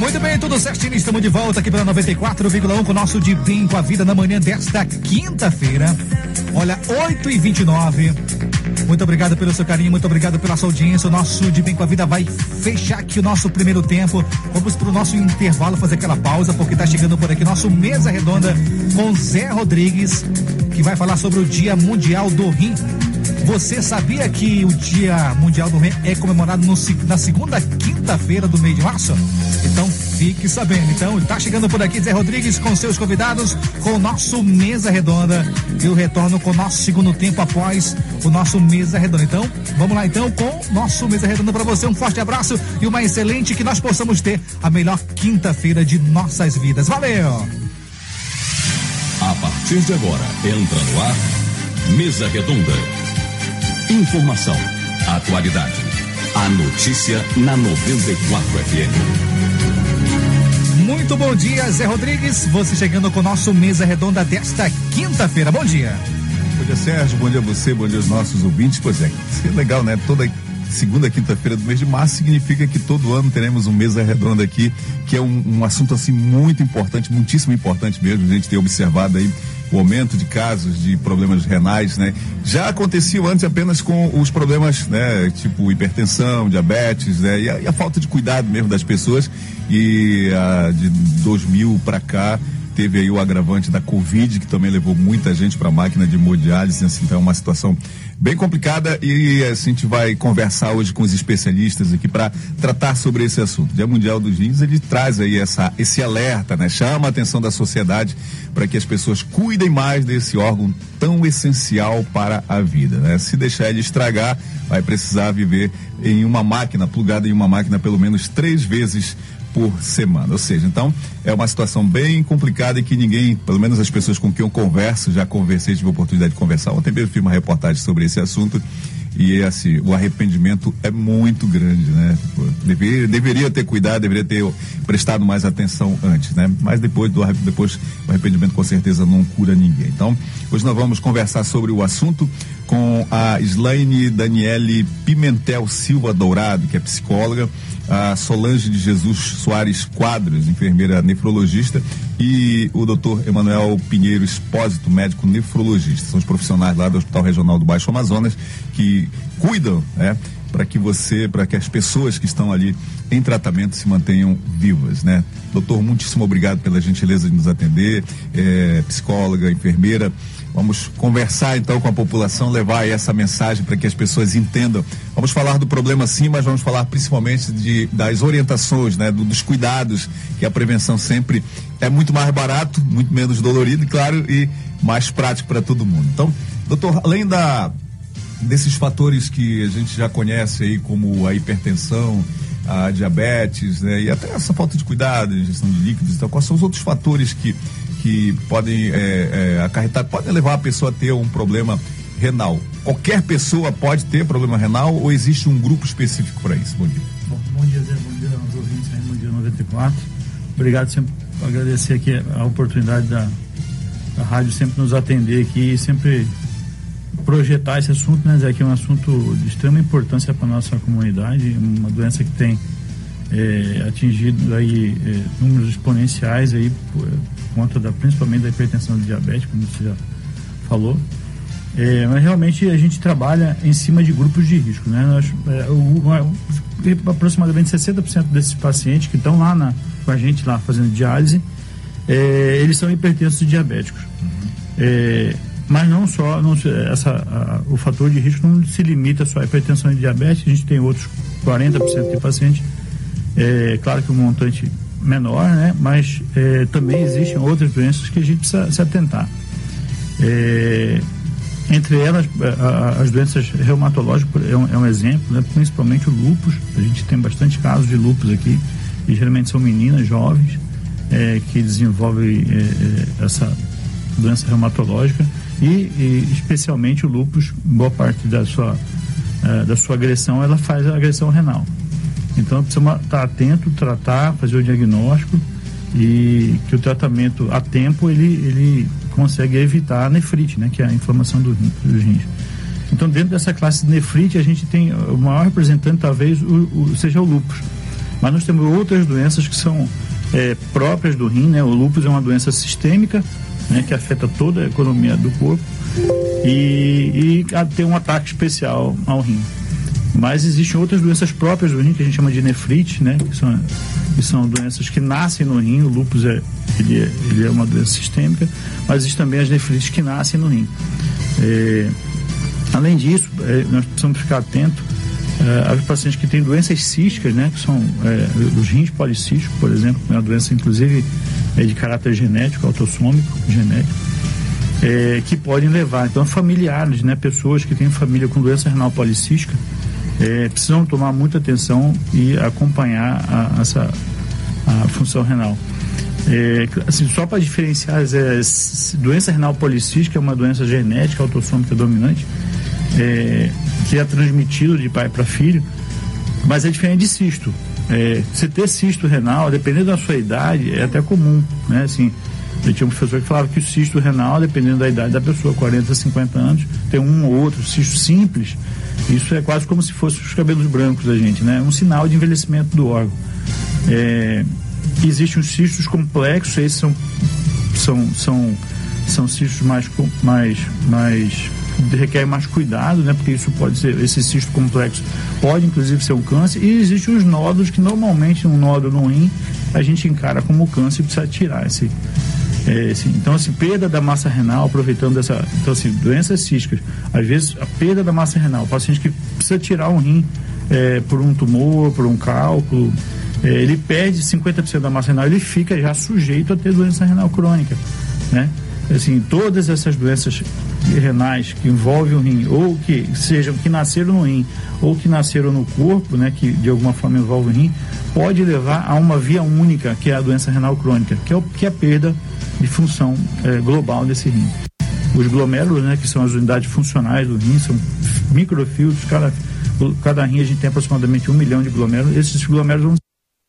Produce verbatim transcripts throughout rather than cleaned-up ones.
Muito bem, tudo certinho, estamos de volta aqui pela noventa e quatro vírgula um com o nosso De Bem com a Vida na manhã desta quinta-feira. Olha, oito e vinte e nove. Muito obrigado pelo seu carinho, muito obrigado pela sua audiência. O nosso De Bem com a Vida vai fechar aqui o nosso primeiro tempo. Vamos pro nosso intervalo, fazer aquela pausa, porque tá chegando por aqui nosso Mesa Redonda com Zé Rodrigues, que vai falar sobre o Dia Mundial do Rim. Você sabia que o Dia Mundial do Rim é comemorado no, na segunda quinta-feira do mês de março? Então fique sabendo. Então tá chegando por aqui Zé Rodrigues com seus convidados, com o nosso Mesa Redonda. Eu retorno com o nosso segundo tempo após o nosso Mesa Redonda. Então vamos lá então com o nosso Mesa Redonda para você. Um forte abraço e uma excelente, que nós possamos ter a melhor quinta-feira de nossas vidas. Valeu! A partir de agora, entra no ar Mesa Redonda. Informação, atualidade, a notícia na noventa e quatro F M. Muito bom dia, Zé Rodrigues. Você chegando com o nosso Mesa Redonda desta quinta-feira. Bom dia. Bom dia, Sérgio. Bom dia a você, bom dia aos nossos ouvintes. Pois é, isso é legal, né? Toda segunda quinta-feira do mês de março significa que todo ano teremos um Mesa Redonda aqui, que é um, um assunto assim muito importante, muitíssimo importante mesmo. A gente tem observado aí o aumento de casos de problemas renais, né? Já acontecia antes apenas com os problemas, né? Tipo hipertensão, diabetes, né? E a, e a falta de cuidado mesmo das pessoas. E a, de dois mil para cá teve aí o agravante da Covid, que também levou muita gente para a máquina de hemodiálise, assim, então é uma situação bem complicada, e assim, a gente vai conversar hoje com os especialistas aqui para tratar sobre esse assunto. O Dia Mundial dos Rins, ele traz aí essa, esse alerta, né? Chama a atenção da sociedade para que as pessoas cuidem mais desse órgão tão essencial para a vida, né? Se deixar ele estragar, vai precisar viver em uma máquina, plugada em uma máquina pelo menos três vezes por semana, ou seja, então é uma situação bem complicada e que ninguém, pelo menos as pessoas com quem eu converso, já conversei, tive a oportunidade de conversar, ontem mesmo fiz uma reportagem sobre esse assunto, e assim, o arrependimento é muito grande, né? Deveria, deveria ter cuidado, deveria ter prestado mais atenção antes, né? Mas depois do depois, o arrependimento com certeza não cura ninguém. Então, hoje nós vamos conversar sobre o assunto com a Slaine Daniele Pimentel Silva Dourado, que é psicóloga, a Solange de Jesus Soares Quadros, enfermeira nefrologista, e o doutor Emanuel Pinheiro Espósito, médico nefrologista. São os profissionais lá do Hospital Regional do Baixo Amazonas que cuidam, né, para que você, para que as pessoas que estão ali em tratamento se mantenham vivas, né? Doutor, muitíssimo obrigado pela gentileza de nos atender, é, psicóloga, enfermeira. Vamos conversar então com a população, levar aí essa mensagem para que as pessoas entendam. Vamos falar do problema sim, mas vamos falar principalmente de, das orientações, né? Do, dos cuidados, que a prevenção sempre é muito mais barato, muito menos dolorido, claro, e mais prático para todo mundo. Então, doutor, além da, desses fatores que a gente já conhece aí, como a hipertensão, a diabetes, né? E até essa falta de cuidado, ingestão de líquidos, então, quais são os outros fatores que que podem é, é, acarretar, podem levar a pessoa a ter um problema renal? Qualquer pessoa pode ter problema renal ou existe um grupo específico para isso? Bom dia. Bom, bom dia, Zé, bom dia aos ouvintes aí, bom dia noventa e quatro. Obrigado, sempre agradecer aqui a oportunidade da, da rádio sempre nos atender aqui e sempre projetar esse assunto, né, Zé, que é um assunto de extrema importância para a nossa comunidade, uma doença que tem é, atingido aí é, números exponenciais aí por, conta da, principalmente da hipertensão e diabetes, como você já falou, é, mas realmente a gente trabalha em cima de grupos de risco, né? Nós, é, o, o, aproximadamente sessenta por cento desses pacientes que estão lá na, com a gente lá fazendo diálise, é, eles são hipertensos e diabéticos. Uhum. É, mas não só, não, essa, a, o fator de risco não se limita só à hipertensão e diabetes, a gente tem outros quarenta por cento de pacientes, é, claro que o montante menor, né? Mas é, também existem outras doenças que a gente precisa se atentar. É, entre elas, a, a, as doenças reumatológicas é um, é um exemplo, né? Principalmente o lúpus. A gente tem bastante casos de lúpus aqui, e geralmente são meninas jovens é, que desenvolvem é, é, essa doença reumatológica e, e especialmente o lúpus, boa parte da sua, é, da sua agressão, ela faz a agressão renal. Então precisa estar atento, tratar, fazer o diagnóstico, e que o tratamento a tempo ele, ele consegue evitar a nefrite, né, que é a inflamação do, dos rins. Então, dentro dessa classe de nefrite, a gente tem o maior representante, talvez, o, o, seja o lúpus. Mas nós temos outras doenças que são é, próprias do rim, né? O lúpus é uma doença sistêmica, né, que afeta toda a economia do corpo e, e tem um ataque especial ao rim. Mas existem outras doenças próprias do rim que a gente chama de nefrite, né, que são, que são doenças que nascem no rim. O lúpus é, ele é, ele é uma doença sistêmica, mas existem também as nefrites que nascem no rim. É, além disso, é, nós precisamos ficar atentos é, aos pacientes que têm doenças císticas, né, que são é, os rins policísticos, por exemplo, é uma doença inclusive é de caráter genético, autossômico, genético, é, que podem levar, então, familiares, né, pessoas que têm família com doença renal policística, é, precisam tomar muita atenção e acompanhar a, essa, a função renal. É, assim, só para diferenciar, é, doença renal policística é uma doença genética autossômica dominante, é, que é transmitido de pai para filho, mas é diferente de cisto. É, você ter cisto renal, dependendo da sua idade, é até comum, né? Assim, eu tinha um professor que falava que o cisto renal, dependendo da idade da pessoa, quarenta, cinquenta anos, tem um ou outro cisto simples. Isso é quase como se fossem os cabelos brancos da gente, né? Um sinal de envelhecimento do órgão. É, existem os cistos complexos, esses são são são são cistos mais mais mais requer mais cuidado, né? Porque isso pode ser, esse cisto complexo pode inclusive ser um câncer. E existem os nódulos que normalmente um nódulo no rim a gente encara como câncer e precisa tirar esse, é, esse então assim, perda da massa renal, aproveitando dessa, então assim, doenças císticas, às vezes a perda da massa renal, o paciente que precisa tirar um rim é, por um tumor, por um cálculo, é, ele perde cinquenta por cento da massa renal, ele fica já sujeito a ter doença renal crônica, né? Assim, todas essas doenças renais que envolvem o rim, ou que sejam que nasceram no rim, ou que nasceram no corpo, né, que de alguma forma envolve o rim, pode levar a uma via única, que é a doença renal crônica, que é, o, que é a perda de função é, global desse rim. Os glomérulos, né, que são as unidades funcionais do rim, são microfiltros, cada, cada rim a gente tem aproximadamente um milhão de glomérulos, esses glomérulos vão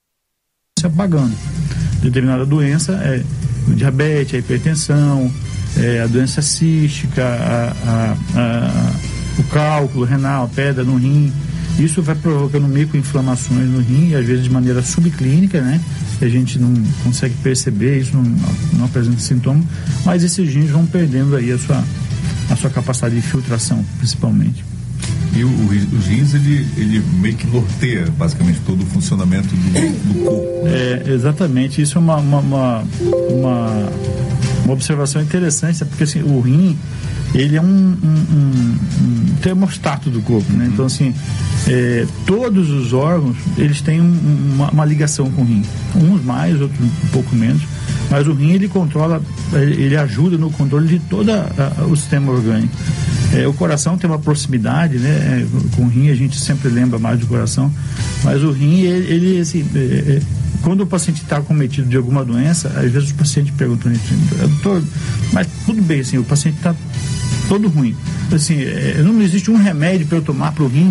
se apagando. Determinada doença é o diabetes, a hipertensão, é, a doença cística, a, a, a, o cálculo renal, a pedra no rim. Isso vai provocando microinflamações no rim, às vezes de maneira subclínica, né? Que a gente não consegue perceber, isso não, não apresenta sintoma, mas esses rins vão perdendo aí a sua, a sua capacidade de filtração, principalmente. E o, o, os rins, ele, ele meio que norteia basicamente todo o funcionamento do, do corpo. É, exatamente, isso é uma, uma, uma, uma, uma observação interessante, porque assim, o rim, ele é um, um, um, um termostato do corpo, né? Então assim, é, todos os órgãos, eles têm um, uma, uma ligação com o rim, uns mais, outros um pouco menos, mas o rim, ele controla, ele ajuda no controle de todo a, a, o sistema orgânico. É, o coração tem uma proximidade, né? Com o rim a gente sempre lembra mais do coração, mas o rim, ele, ele assim, é, é, quando o paciente está acometido de alguma doença, às vezes o paciente pergunta, doutor, mas tudo bem, assim, o paciente está todo ruim, assim, é, não existe um remédio para eu tomar para o rim?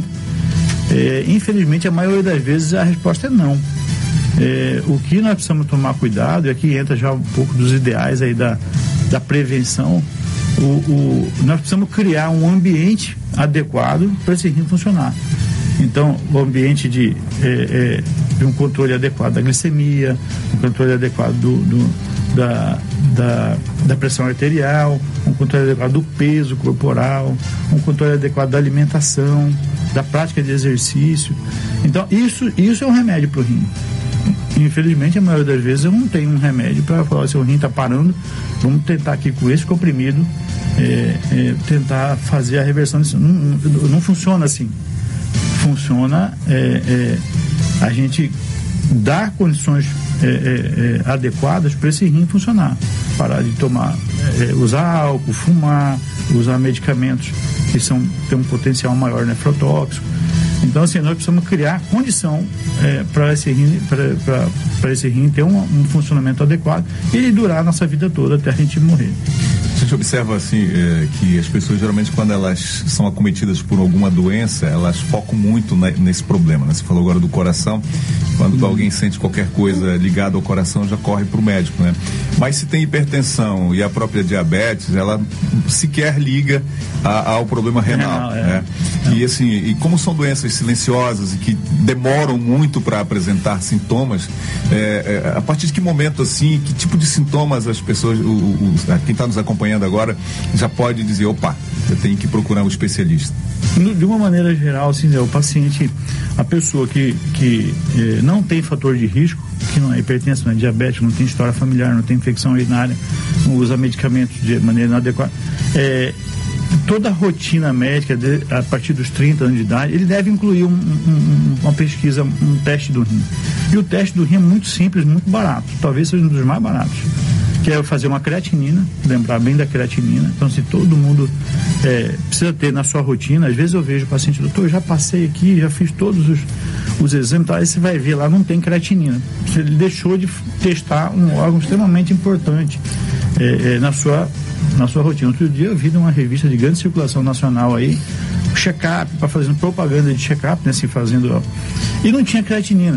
É, infelizmente, a maioria das vezes a resposta é não. É, o que nós precisamos tomar cuidado, e aqui entra já um pouco dos ideais aí da, da prevenção. O, o, nós precisamos criar um ambiente adequado para esse rim funcionar. Então, o ambiente de, é, é, de um controle adequado da glicemia, um controle adequado do, do, da, da, da pressão arterial, um controle adequado do peso corporal, um controle adequado da alimentação, da prática de exercício. Então, isso, isso é um remédio para o rim. Infelizmente, a maioria das vezes eu não tenho um remédio para falar, se o rim está parando, vamos tentar aqui com esse comprimido é, é, tentar fazer a reversão disso. Não, não, não funciona assim. Funciona é, é, a gente dar condições é, é, é, adequadas para esse rim funcionar. Parar de tomar, é, usar álcool, fumar, usar medicamentos que são, têm um potencial maior nefrotóxico. Então, assim, nós precisamos criar condição é, para esse rim, para esse rim ter um, um funcionamento adequado e ele durar a nossa vida toda até a gente morrer. gente observa assim é, que as pessoas geralmente quando elas são acometidas por alguma doença, elas focam muito na, nesse problema, né? Você falou agora do coração, quando uhum. alguém sente qualquer coisa ligada ao coração já corre para o médico, né? Mas se tem hipertensão e a própria diabetes, ela sequer liga a, ao problema renal, renal né? é. É. E assim, e como são doenças silenciosas e que demoram muito para apresentar sintomas, é, é, a partir de que momento assim, que tipo de sintomas as pessoas, o, o, quem está nos acompanhando agora já pode dizer, opa, eu tenho que procurar um especialista? De uma maneira geral, assim, o paciente, a pessoa que, que eh, não tem fator de risco, que não é hipertenso, não é diabético, não tem história familiar, não tem infecção urinária, não usa medicamentos de maneira inadequada, é, toda a rotina médica de, a partir dos trinta anos de idade, ele deve incluir um, um, uma pesquisa, um teste do rim. E o teste do rim é muito simples, muito barato, talvez seja um dos mais baratos, que é fazer uma creatinina, lembrar bem da creatinina. Então, se todo mundo é, precisa ter na sua rotina, às vezes eu vejo o paciente, doutor, eu já passei aqui, já fiz todos os, os exames, tá? Aí você vai ver lá, não tem creatinina. Ele deixou de testar um órgão extremamente importante é, é, na sua na sua rotina. Outro dia eu vi numa revista de grande circulação nacional aí, check-up, para fazendo propaganda de check-up, né, assim, fazendo, ó, e não tinha creatinina.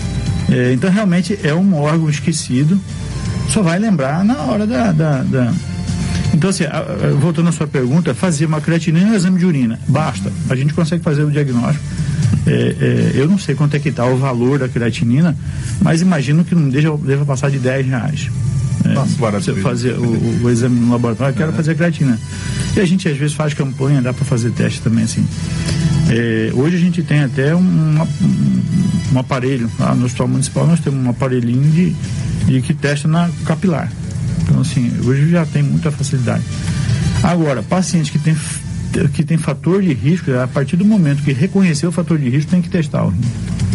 É, então realmente é um órgão esquecido, só vai lembrar na hora da, da, da... Então assim, a, a, voltando à sua pergunta, fazer uma creatinina e um exame de urina, basta, a gente consegue fazer o diagnóstico. É, é, eu não sei quanto é que está o valor da creatinina, mas imagino que não deva, deva passar de dez reais. É, Nossa, barato. Você fazer o, o exame no laboratório, eu quero é. fazer a creatina. E a gente às vezes faz campanha, dá para fazer teste também assim. É, hoje a gente tem até um, uma, um, um aparelho, lá no Hospital Municipal nós temos um aparelhinho de, de que testa na capilar. Então assim, hoje já tem muita facilidade. Agora, pacientes que tem, que tem fator de risco, a partir do momento que reconheceu o fator de risco, tem que testar o rim.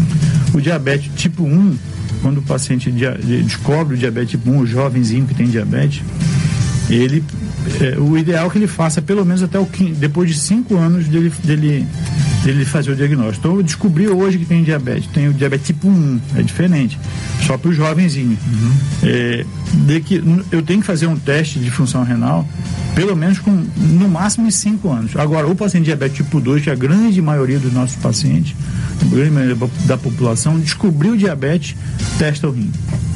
O diabetes tipo um, quando o paciente dia, descobre o diabetes tipo um, o jovenzinho que tem diabetes, ele, é, o ideal é que ele faça pelo menos até o quinto, depois de cinco anos dele, dele, dele fazer o diagnóstico. Então eu descobri hoje que tem diabetes, tem o diabetes tipo um, é diferente, só para o jovenzinho. Uhum. É, de que eu tenho que fazer um teste de função renal pelo menos com no máximo em cinco anos. Agora, o paciente diabetes tipo dois, que é a grande maioria dos nossos pacientes, a grande maioria da população, descobriu diabetes, testa o rim.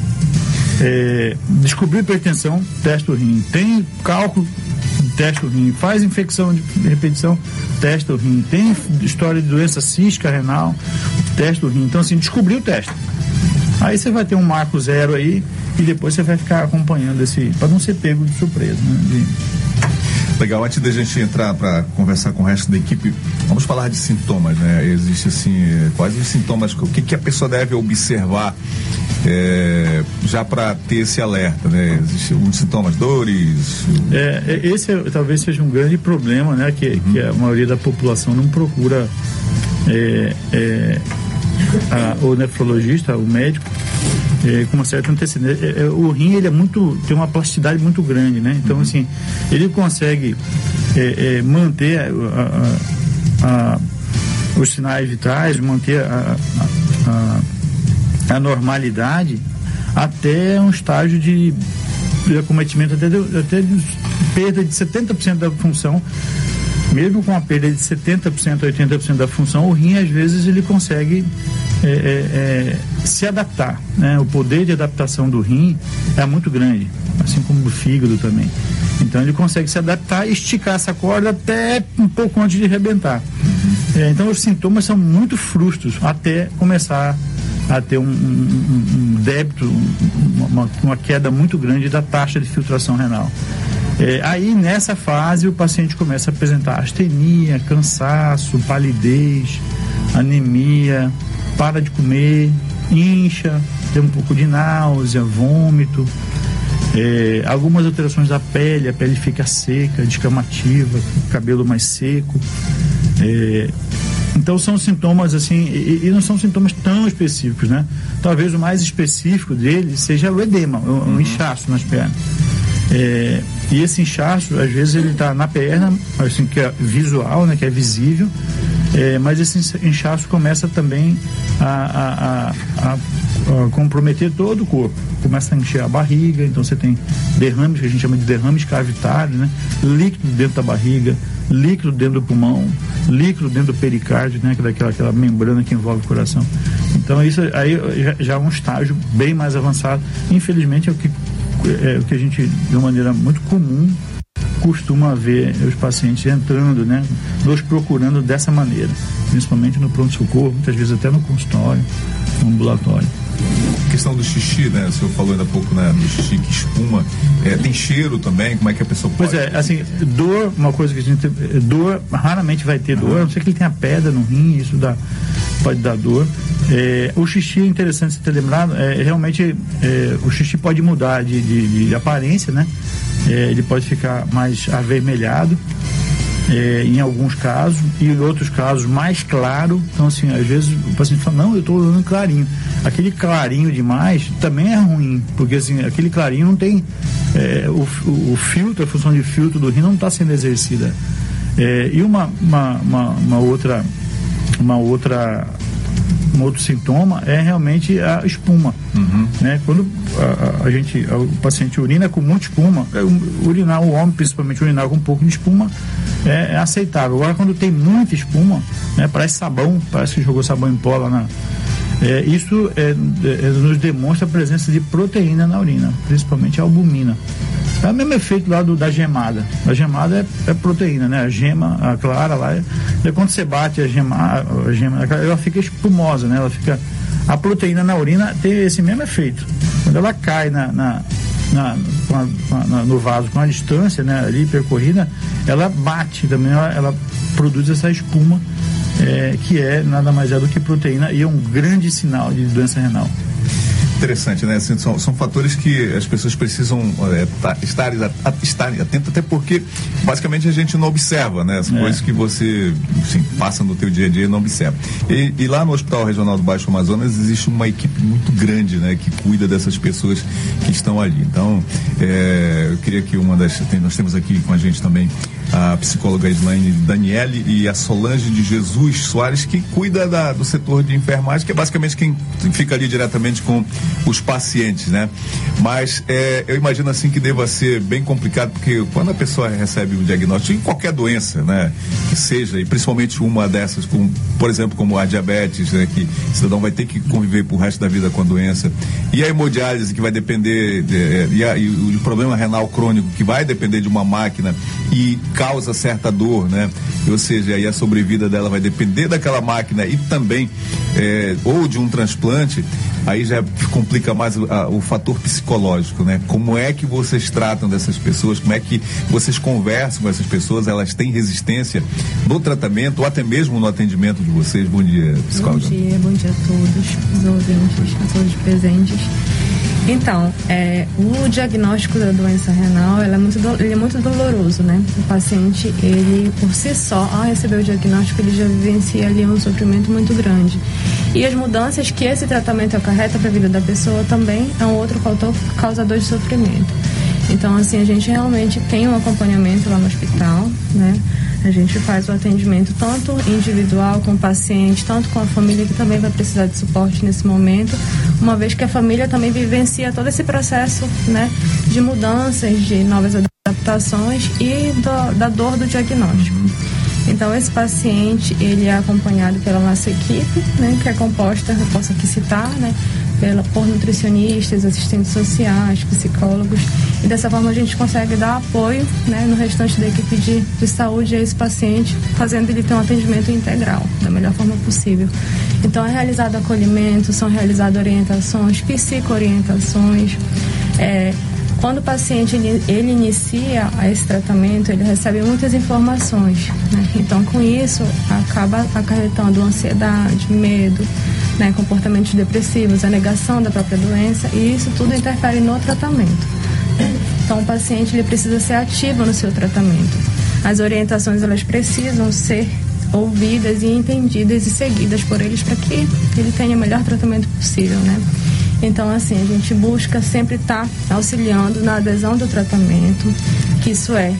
É, descobriu hipertensão, testa o rim. Tem cálculo, testa o rim. Faz infecção de repetição, testa o rim. Tem história de doença cística renal, testa o rim. Então, assim, descobriu o teste. Aí você vai ter um marco zero aí e depois você vai ficar acompanhando esse, para não ser pego de surpresa, né? De... Legal, antes da gente entrar para conversar com o resto da equipe, vamos falar de sintomas, né? Existe assim, quais os sintomas, o que, que a pessoa deve observar é, já para ter esse alerta, né? Existem uns sintomas, dores? É, esse é, talvez seja um grande problema, né? Que, uhum. que a maioria da população não procura é, é, a, o nefrologista, o médico, É, com uma certa antecedência. É, é, o rim, ele é muito, tem uma plasticidade muito grande, né? Então, uhum. assim, ele consegue é, é, manter a, a, a, os sinais vitais, manter a, a, a, a normalidade até um estágio de, de acometimento, até de, até de perda de setenta por cento da função. Mesmo com a perda de setenta por cento, oitenta por cento da função, o rim, às vezes, ele consegue é, é, é, se adaptar, né? O poder de adaptação do rim é muito grande, assim como do fígado também. Então, ele consegue se adaptar e esticar essa corda até um pouco antes de arrebentar. É, então, os sintomas são muito frustros até começar a ter um, um, um débito, uma, uma queda muito grande da taxa de filtração renal. É, aí nessa fase o paciente começa a apresentar astenia, cansaço, palidez, anemia, para de comer, incha, tem um pouco de náusea, vômito, é, algumas alterações da pele, a pele fica seca, descamativa, cabelo mais seco. É, então são sintomas assim, e, e não são sintomas tão específicos, né? Talvez o mais específico dele seja o edema, o, o inchaço nas pernas. É, e esse inchaço, às vezes ele está na perna, assim, que é visual, né, que é visível, É, mas esse inchaço começa também a, a, a, a comprometer todo o corpo. Começa a encher a barriga, então você tem derrames, que a gente chama de derrames cavitários, né? Líquido dentro da barriga, líquido dentro do pulmão, líquido dentro do pericárdio, né? Que é daquela, aquela membrana que envolve o coração. Então isso aí já, já é um estágio bem mais avançado. Infelizmente é o que, é o que a gente, de uma maneira muito comum, costuma ver os pacientes entrando, né, nos procurando dessa maneira, principalmente no pronto-socorro, muitas vezes até no consultório, no ambulatório. A questão do xixi, né? O senhor falou ainda há pouco, né, do xixi que espuma. É, tem cheiro também? Como é que a pessoa pode? Pois é, assim, dor, uma coisa que a gente... Dor, raramente vai ter dor, uhum. A não ser que ele tenha pedra no rim, isso dá, pode dar dor. É, o xixi é interessante você ter lembrado, é, realmente é, o xixi pode mudar de, de, de aparência, né? É, ele pode ficar mais avermelhado, é, em alguns casos, e em outros casos mais claro. Então, assim, às vezes o paciente fala, não, eu estou usando clarinho. Aquele clarinho demais também é ruim, porque assim, aquele clarinho não tem, é, o, o, o filtro, a função de filtro do rim não está sendo exercida. É, e uma, uma, uma, uma outra, uma outra um outro sintoma é realmente a espuma, uhum. né? Quando a, a gente, a, o paciente urina com muita espuma, é, urinar, o homem principalmente urinar com um pouco de espuma é, é aceitável. Agora quando tem muita espuma, né, parece sabão, parece que jogou sabão em pó lá na... É, isso é, é, nos demonstra a presença de proteína na urina, principalmente a albumina. É o mesmo efeito lá do, da gemada. A gemada é, é proteína, né? A gema, a clara lá, é, é quando você bate a gema, a gema, ela fica espumosa, né? Ela fica, a proteína na urina tem esse mesmo efeito. Quando ela cai na, na, na, com a, com a, no vaso com a distância, né, ali percorrida, ela bate também, ela, ela produz essa espuma, é, que é nada mais é do que proteína, e é um grande sinal de doença renal. Interessante, né? Assim, são, são fatores que as pessoas precisam é, tá, estar, estar atentas, até porque basicamente a gente não observa, né? São é. coisas que você, enfim, passa no teu dia a dia e não observa. E, e lá no Hospital Regional do Baixo Amazonas existe uma equipe muito grande, né? Que cuida dessas pessoas que estão ali. Então, é, eu queria que uma das... Tem, nós temos aqui com a gente também a psicóloga Islaine Daniele e a Solange de Jesus Soares, que cuida da, do setor de enfermagem, que é basicamente quem fica ali diretamente com os pacientes, né? Mas é, eu imagino assim que deva ser bem complicado, porque quando a pessoa recebe um diagnóstico em qualquer doença, né, que seja, e principalmente uma dessas, como, por exemplo, como a diabetes, né, que o cidadão vai ter que conviver pro resto da vida com a doença, e a hemodiálise, que vai depender de, e, a, e o problema renal crônico, que vai depender de uma máquina e causa certa dor, né? Ou seja, aí a sobrevida dela vai depender daquela máquina e também é, ou de um transplante. Aí já complica mais o, a, o fator psicológico, né? Como é que vocês tratam dessas pessoas? Como é que vocês conversam com essas pessoas? Elas têm resistência no tratamento ou até mesmo no atendimento de vocês? Bom dia, psicóloga. Bom dia, bom dia a todos, os ouvintes, a todos presentes. Então, é, o diagnóstico da doença renal, ela é muito, do, ele é muito doloroso, né? O paciente, ele, por si só, ao receber o diagnóstico, ele já vivencia ali um sofrimento muito grande. E as mudanças que esse tratamento acarreta para a vida da pessoa também é um outro fator causador de sofrimento. Então, assim, a gente realmente tem um acompanhamento lá no hospital, né? A gente faz o atendimento tanto individual com o paciente, tanto com a família, que também vai precisar de suporte nesse momento, uma vez que a família também vivencia todo esse processo, né, de mudanças, de novas adaptações e do, da dor do diagnóstico. Então, esse paciente, ele é acompanhado pela nossa equipe, né, que é composta, eu posso aqui citar, né, pela, por nutricionistas, assistentes sociais, psicólogos, e dessa forma a gente consegue dar apoio, né, no restante da equipe de, de saúde a esse paciente, fazendo ele ter um atendimento integral, da melhor forma possível. Então, é realizado acolhimento, são realizadas orientações, psico-orientações. É, quando o paciente ele, ele inicia esse tratamento, ele recebe muitas informações, né? Então, com isso, acaba acarretando ansiedade, medo, né, comportamentos depressivos, a negação da própria doença, e isso tudo interfere no tratamento. Então, o paciente ele precisa ser ativo no seu tratamento. As orientações, elas precisam ser ouvidas e entendidas e seguidas por eles para que ele tenha o melhor tratamento possível, né? Então, assim, a gente busca sempre estar auxiliando na adesão do tratamento, que isso é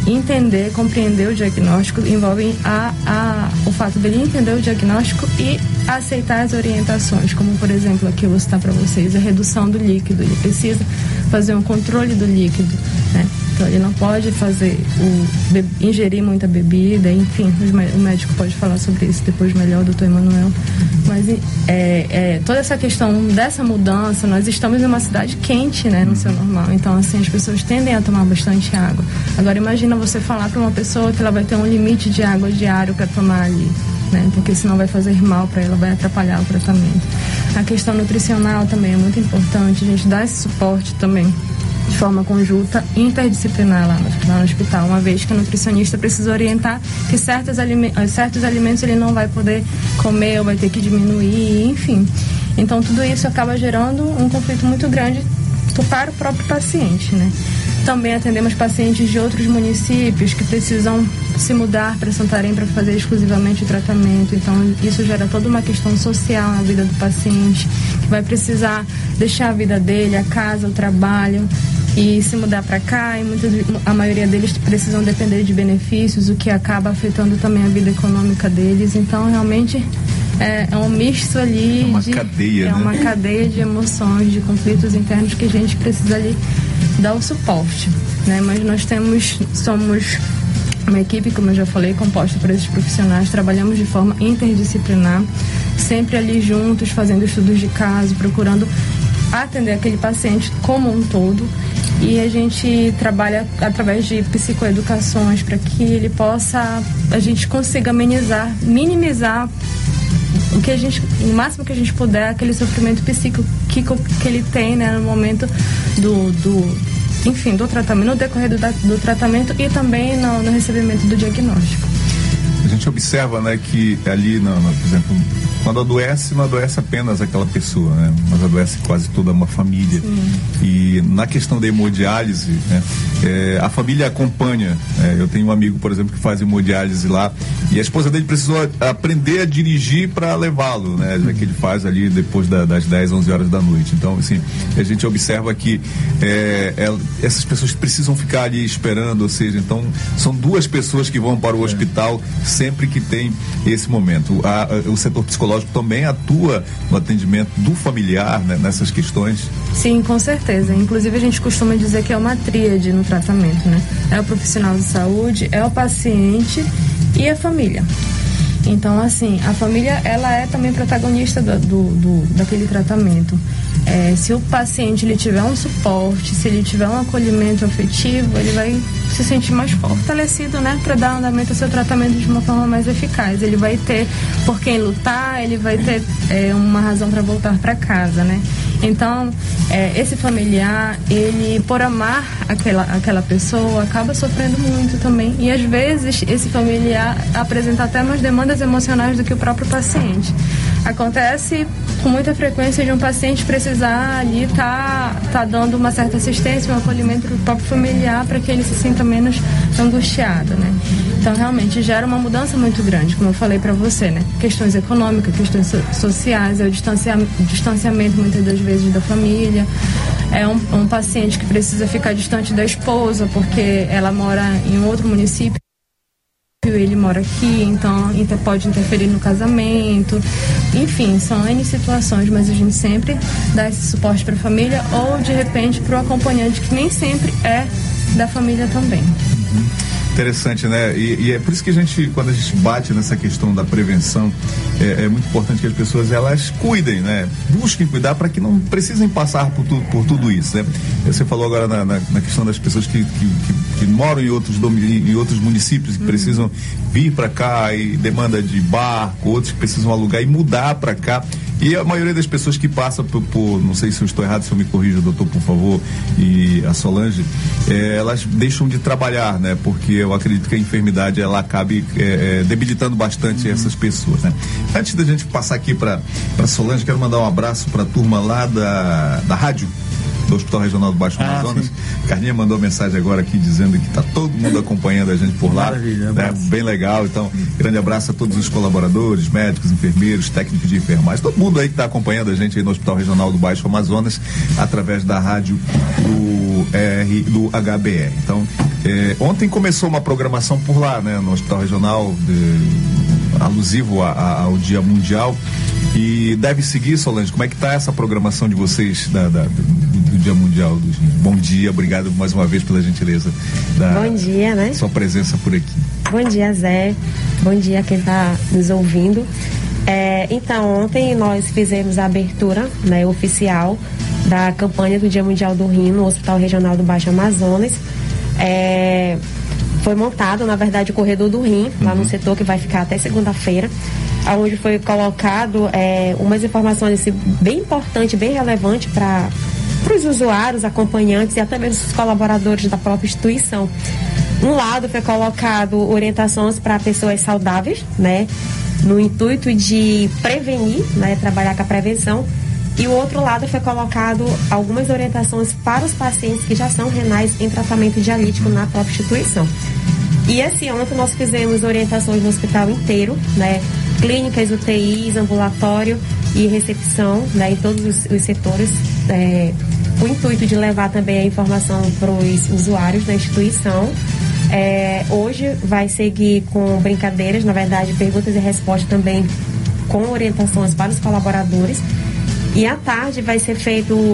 entender, compreender o diagnóstico, envolve a, a, o fato dele entender o diagnóstico e aceitar as orientações, como por exemplo, aqui eu vou citar para vocês, a redução do líquido. Ele precisa fazer um controle do líquido, né? Então ele não pode fazer o be, ingerir muita bebida, enfim, o médico pode falar sobre isso depois melhor, o doutor Emanuel. Mas é, é, toda essa questão dessa mudança, nós estamos em uma cidade quente, né, no seu normal, então assim, as pessoas tendem a tomar bastante água. Agora imagina você falar para uma pessoa que ela vai ter um limite de água diário para tomar ali, né, porque senão vai fazer mal para ela, vai atrapalhar o tratamento. A questão nutricional também é muito importante, a gente dá esse suporte também de forma conjunta, interdisciplinar lá no, lá no hospital, uma vez que o nutricionista precisa orientar que certos alimentos, certos alimentos ele não vai poder comer ou vai ter que diminuir, enfim. Então tudo isso acaba gerando um conflito muito grande para o próprio paciente, né? Também atendemos pacientes de outros municípios que precisam se mudar para Santarém para fazer exclusivamente o tratamento. Então, isso gera toda uma questão social na vida do paciente, que vai precisar deixar a vida dele, a casa, o trabalho e se mudar para cá. E muitas, a maioria deles precisam depender de benefícios, o que acaba afetando também a vida econômica deles. Então, realmente, é, é um misto ali. É uma de, cadeia, É né? uma cadeia de emoções, de conflitos internos que a gente precisa ali dar o suporte, né? Mas nós temos, somos uma equipe, como eu já falei, composta por esses profissionais, trabalhamos de forma interdisciplinar, sempre ali juntos, fazendo estudos de caso, procurando atender aquele paciente como um todo, e a gente trabalha através de psicoeducações para que ele possa, a gente consiga amenizar, minimizar o que a gente, o máximo que a gente puder, aquele sofrimento psíquico que, que ele tem, né, no momento do, do, enfim, do tratamento, no decorrer do, do tratamento e também no, no recebimento do diagnóstico. A gente observa, né, que ali, no, no, por exemplo, quando adoece, não adoece apenas aquela pessoa, né, mas adoece quase toda uma família. Sim. E na questão da hemodiálise, né, é, a família acompanha. É, eu tenho um amigo, por exemplo, que faz hemodiálise lá, e a esposa dele precisou aprender a dirigir para levá-lo, né, já que ele faz ali depois da, das dez, onze horas da noite. Então, assim, a gente observa que é, é, essas pessoas precisam ficar ali esperando, ou seja, então são duas pessoas que vão para o hospital sempre que tem esse momento. A, a, o setor psicológico também atua no atendimento do familiar, né, nessas questões? Sim, com certeza. Inclusive a gente costuma dizer que é uma tríade no tratamento, né? É o profissional de saúde, é o paciente e a família. Então, assim, a família, ela é também protagonista do, do, do daquele tratamento. É, se o paciente ele tiver um suporte, se ele tiver um acolhimento afetivo, ele vai se sentir mais fortalecido, né, para dar andamento ao seu tratamento de uma forma mais eficaz. Ele vai ter por quem lutar, ele vai ter é, uma razão para voltar para casa, né? Então, é, esse familiar, ele, por amar aquela, aquela pessoa, acaba sofrendo muito também. E às vezes esse familiar apresenta até mais demandas emocionais do que o próprio paciente. Acontece com muita frequência de um paciente precisar ali estar tá, tá dando uma certa assistência, um acolhimento para o próprio familiar para que ele se sinta menos angustiado, né? Então realmente gera uma mudança muito grande, como eu falei para você, né? Questões econômicas, questões so- sociais, é o distanciamento, distanciamento muitas das vezes da família. É um, um paciente que precisa ficar distante da esposa porque ela mora em outro município, ele mora aqui, então inter, pode interferir no casamento. Enfim, são N situações, mas a gente sempre dá esse suporte para a família ou de repente para o acompanhante, que nem sempre é da família também. Uhum. Interessante, né? E, e é por isso que a gente, quando a gente bate nessa questão da prevenção, é, é muito importante que as pessoas, elas cuidem, né? Busquem cuidar para que não precisem passar por, tu, por tudo isso, né? Você falou agora na, na, na questão das pessoas que, que, que, que moram em outros, em outros municípios, que uhum. precisam vir para cá e demanda de barco, outros que precisam alugar e mudar para cá. E a maioria das pessoas que passam por, por, não sei se eu estou errado, se eu me corrija, doutor, por favor, e a Solange, é, elas deixam de trabalhar, né? Porque eu acredito que a enfermidade, ela acabe é, é, debilitando bastante uhum. essas pessoas, né? Antes da gente passar aqui para Solange, quero mandar um abraço para a turma lá da, da rádio, do Hospital Regional do Baixo ah, Amazonas. Sim. Carninha mandou mensagem agora aqui dizendo que está todo mundo acompanhando a gente por lá. Maravilha, né? Bem legal. Então, grande abraço a todos os colaboradores, médicos, enfermeiros, técnicos de enfermagem, todo mundo aí que está acompanhando a gente aí no Hospital Regional do Baixo Amazonas, através da rádio do, R, do H B R. Então, É, ontem começou uma programação por lá, né, no Hospital Regional, de, alusivo a, a, ao Dia Mundial. E deve seguir, Solange, como é que está essa programação de vocês da, da, do, do Dia Mundial do Rim? Bom dia, obrigado mais uma vez pela gentileza da Bom dia, né? sua presença por aqui. Bom dia, Zé. Bom dia quem está nos ouvindo. É, então, ontem nós fizemos a abertura, né, oficial da campanha do Dia Mundial do Rim no Hospital Regional do Baixo Amazonas. É, foi montado, na verdade, o corredor do rim, uhum. lá no setor que vai ficar até segunda-feira, onde foi colocado é, umas informações assim, bem importantes, bem relevantes para os usuários, acompanhantes e até mesmo os colaboradores da própria instituição. Um lado foi colocado orientações para pessoas saudáveis, né, no intuito de prevenir, né, trabalhar com a prevenção. E o outro lado foi colocado algumas orientações para os pacientes que já são renais em tratamento dialítico na própria instituição. E assim, ontem nós fizemos orientações no hospital inteiro, né? Clínicas, U T Is, ambulatório e recepção, né? Em todos os, os setores, é, o intuito de levar também a informação para os usuários da instituição. É, hoje vai seguir com brincadeiras, na verdade, perguntas e respostas também com orientações para os colaboradores. E à tarde vai ser feito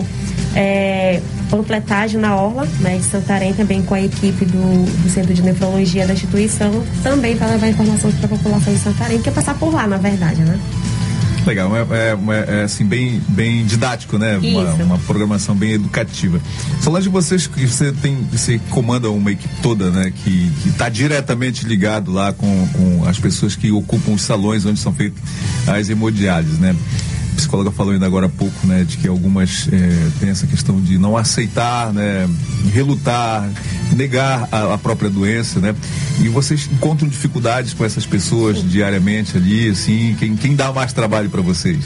é, panfletagem na Orla, né, de Santarém, também com a equipe do, do Centro de Nefrologia da instituição, também para levar informações para a população de Santarém, que é passar por lá, na verdade, né? Legal, é, é, é assim, bem, bem didático, né? Uma, uma programação bem educativa. Solange, vocês, você tem, você comanda uma equipe toda, né? Que está diretamente ligado lá com, com as pessoas que ocupam os salões onde são feitas as hemodiálises, né? A psicóloga falou ainda agora há pouco, né, de que algumas é, têm essa questão de não aceitar, né, relutar, negar a, a própria doença, né? E vocês encontram dificuldades com essas pessoas Sim. diariamente ali, assim, quem, quem dá mais trabalho para vocês?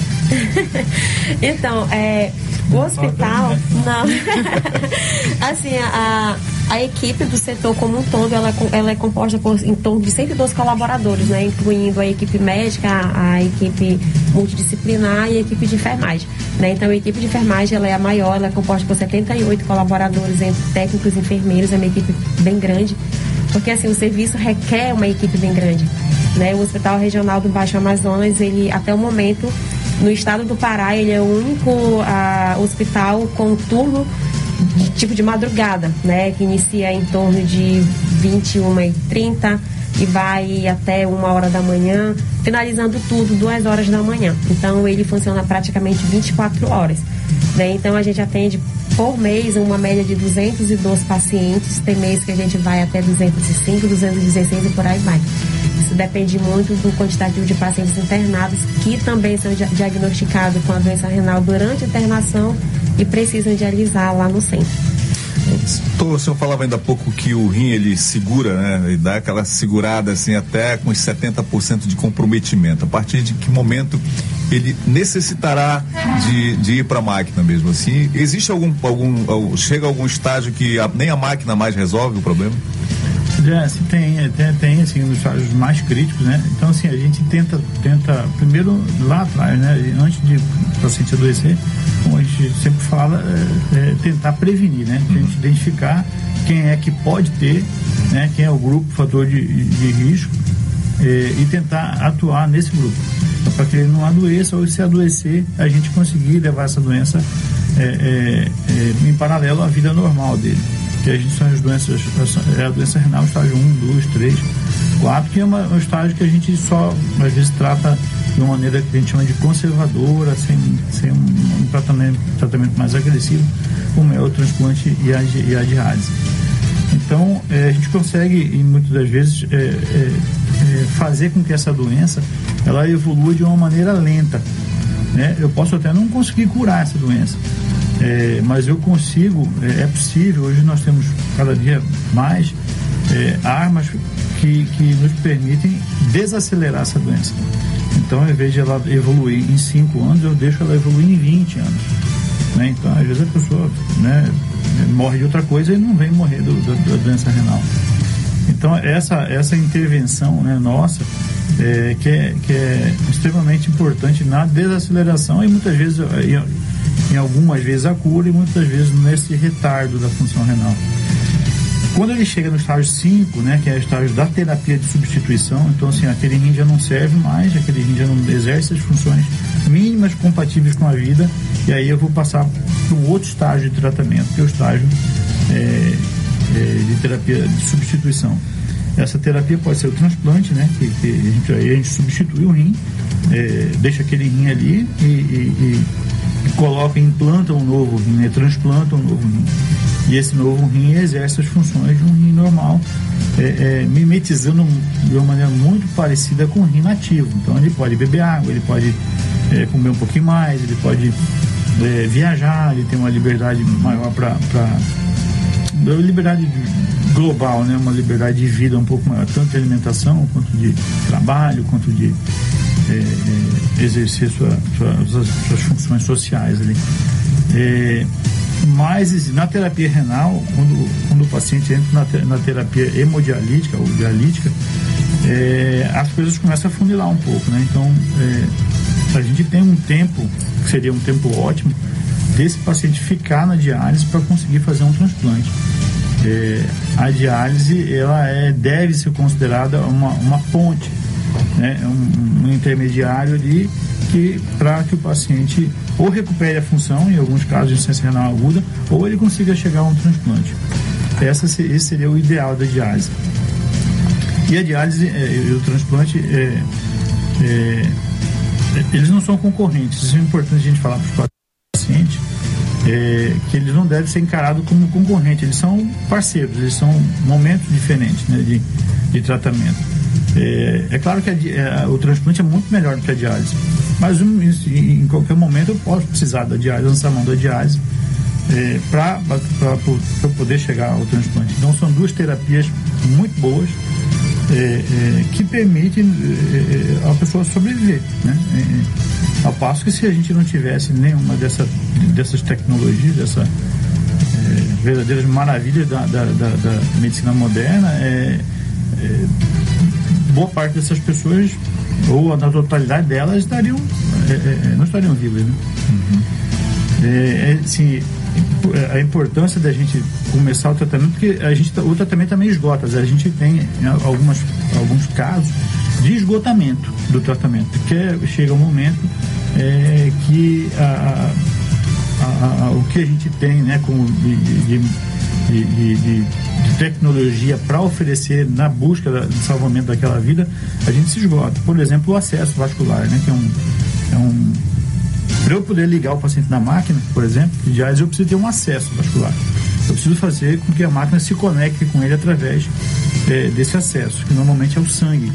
Então, é, o hospital, não, assim, a, a equipe do setor como um todo, ela, ela é composta por em torno de cento e doze colaboradores, né, incluindo a equipe médica, a, a equipe multidisciplinar e a equipe de enfermagem, né? Então a equipe de enfermagem, ela é a maior, ela é composta por setenta e oito colaboradores, entre técnicos e enfermeiros, é uma equipe bem grande, porque assim, o serviço requer uma equipe bem grande, né? O Hospital Regional do Baixo Amazonas, ele, até o momento, no estado do Pará, ele é o único a, hospital com turno de tipo de madrugada, né? Que inicia em torno de vinte e uma e trinta e vai até uma hora da manhã, finalizando tudo duas horas da manhã. Então ele funciona praticamente vinte e quatro horas, né? Então a gente atende por mês uma média de duzentos e doze pacientes. Tem mês que a gente vai até duzentos e cinco, duzentos e dezesseis e por aí vai. Isso depende muito do quantitativo de pacientes internados que também são diagnosticados com a doença renal durante a internação e precisam dialisar lá no centro. O senhor falava ainda há pouco que o rim, ele segura, né? E dá aquela segurada assim até com os setenta por cento de comprometimento. A partir de que momento ele necessitará de, de ir para a máquina mesmo assim? Existe algum, algum, chega a algum estágio que a, nem a máquina mais resolve o problema? Já, assim, tem, tem, tem assim, nos estágios mais críticos, né? Então, assim, a gente tenta, tenta primeiro lá atrás, né? Antes de o paciente adoecer, como a gente sempre fala, é, é, tentar prevenir, né? A gente identificar quem é que pode ter, né? Quem é o grupo, fator de, de risco, é, e tentar atuar nesse grupo, para que ele não adoeça, ou se adoecer, a gente conseguir levar essa doença é, é, é, em paralelo à vida normal dele. Que a gente são as doenças, é a doença renal estágio um, dois, três, quatro, que é uma, um estágio que a gente só às vezes trata de uma maneira que a gente chama de conservadora, sem, sem um, um tratamento, tratamento mais agressivo, como é o transplante e a, e a diálise. Então é, a gente consegue, e muitas das vezes, é, é, é, fazer com que essa doença ela evolua de uma maneira lenta, né? Eu posso até não conseguir curar essa doença, É, mas eu consigo, é, é possível, hoje nós temos cada dia mais é, armas que, que nos permitem desacelerar essa doença. Então, ao invés de ela evoluir em cinco anos, eu deixo ela evoluir em vinte anos, né? Então, às vezes a pessoa, né, morre de outra coisa e não vem morrer do, do, da doença renal. Então, essa, essa intervenção, né, nossa, é, que, é, que é extremamente importante na desaceleração e muitas vezes... Eu, em algumas vezes a cura e muitas vezes nesse retardo da função renal. Quando ele chega no estágio cinco, né, que é o estágio da terapia de substituição, então assim, aquele rim já não serve mais, aquele rim já não exerce as funções mínimas compatíveis com a vida, e aí eu vou passar para um outro estágio de tratamento, que é o estágio é, é, de terapia de substituição. Essa terapia pode ser o transplante, né, que, que a gente, aí a gente substitui o rim, é, deixa aquele rim ali e, e, e, e coloca, implanta um novo rim, né, transplanta um novo rim. E esse novo rim exerce as funções de um rim normal, é, é, mimetizando de uma maneira muito parecida com o rim nativo. Então ele pode beber água, ele pode é, comer um pouquinho mais, ele pode é, viajar, ele tem uma liberdade maior para liberdade global, né? Uma liberdade de vida um pouco maior, tanto de alimentação quanto de trabalho, quanto de é, é, exercer sua, sua, suas, suas funções sociais ali. É, mas na terapia renal, quando, quando o paciente entra na, te, na terapia hemodialítica ou dialítica, é, as coisas começam a funilar um pouco, né? Então é, a gente tem um tempo, que seria um tempo ótimo, desse paciente ficar na diálise para conseguir fazer um transplante. É, a diálise, ela é, deve ser considerada uma, uma ponte, né? um, um intermediário ali que, para que o paciente ou recupere a função, em alguns casos de insuficiência renal aguda, ou ele consiga chegar a um transplante. Essa, esse seria o ideal da diálise. E a diálise é, e o transplante, é, é, eles não são concorrentes. Isso é importante a gente falar para os pacientes. É, que eles não devem ser encarados como concorrente, eles são parceiros, eles são momentos diferentes, né, de, de tratamento. É, é claro que a, é, o transplante é muito melhor do que a diálise, mas um, em qualquer momento eu posso precisar da diálise, lançar mão da diálise é, para poder chegar ao transplante. Então são duas terapias muito boas é, é, que permitem é, a pessoa sobreviver, né? É, ao passo que se a gente não tivesse nenhuma dessa, dessas tecnologias, dessas é, verdadeiras maravilhas da, da, da, da medicina moderna, é, é, boa parte dessas pessoas, ou na totalidade delas, estariam, é, é, não estariam vivas, né? Uhum. É, é, assim, a importância da gente começar o tratamento, porque a gente, o tratamento também esgota, a gente tem algumas, alguns casos de esgotamento do tratamento, porque chega um momento é, que a, a, a, o que a gente tem, né, como de, de, de, de, de, de tecnologia para oferecer na busca do salvamento daquela vida, a gente se esgota. Por exemplo, o acesso vascular, né, que é um, é um para eu poder ligar o paciente na máquina, por exemplo, de diálise, eu preciso ter um acesso vascular. Eu preciso fazer com que a máquina se conecte com ele através é, desse acesso, que normalmente é o sangue.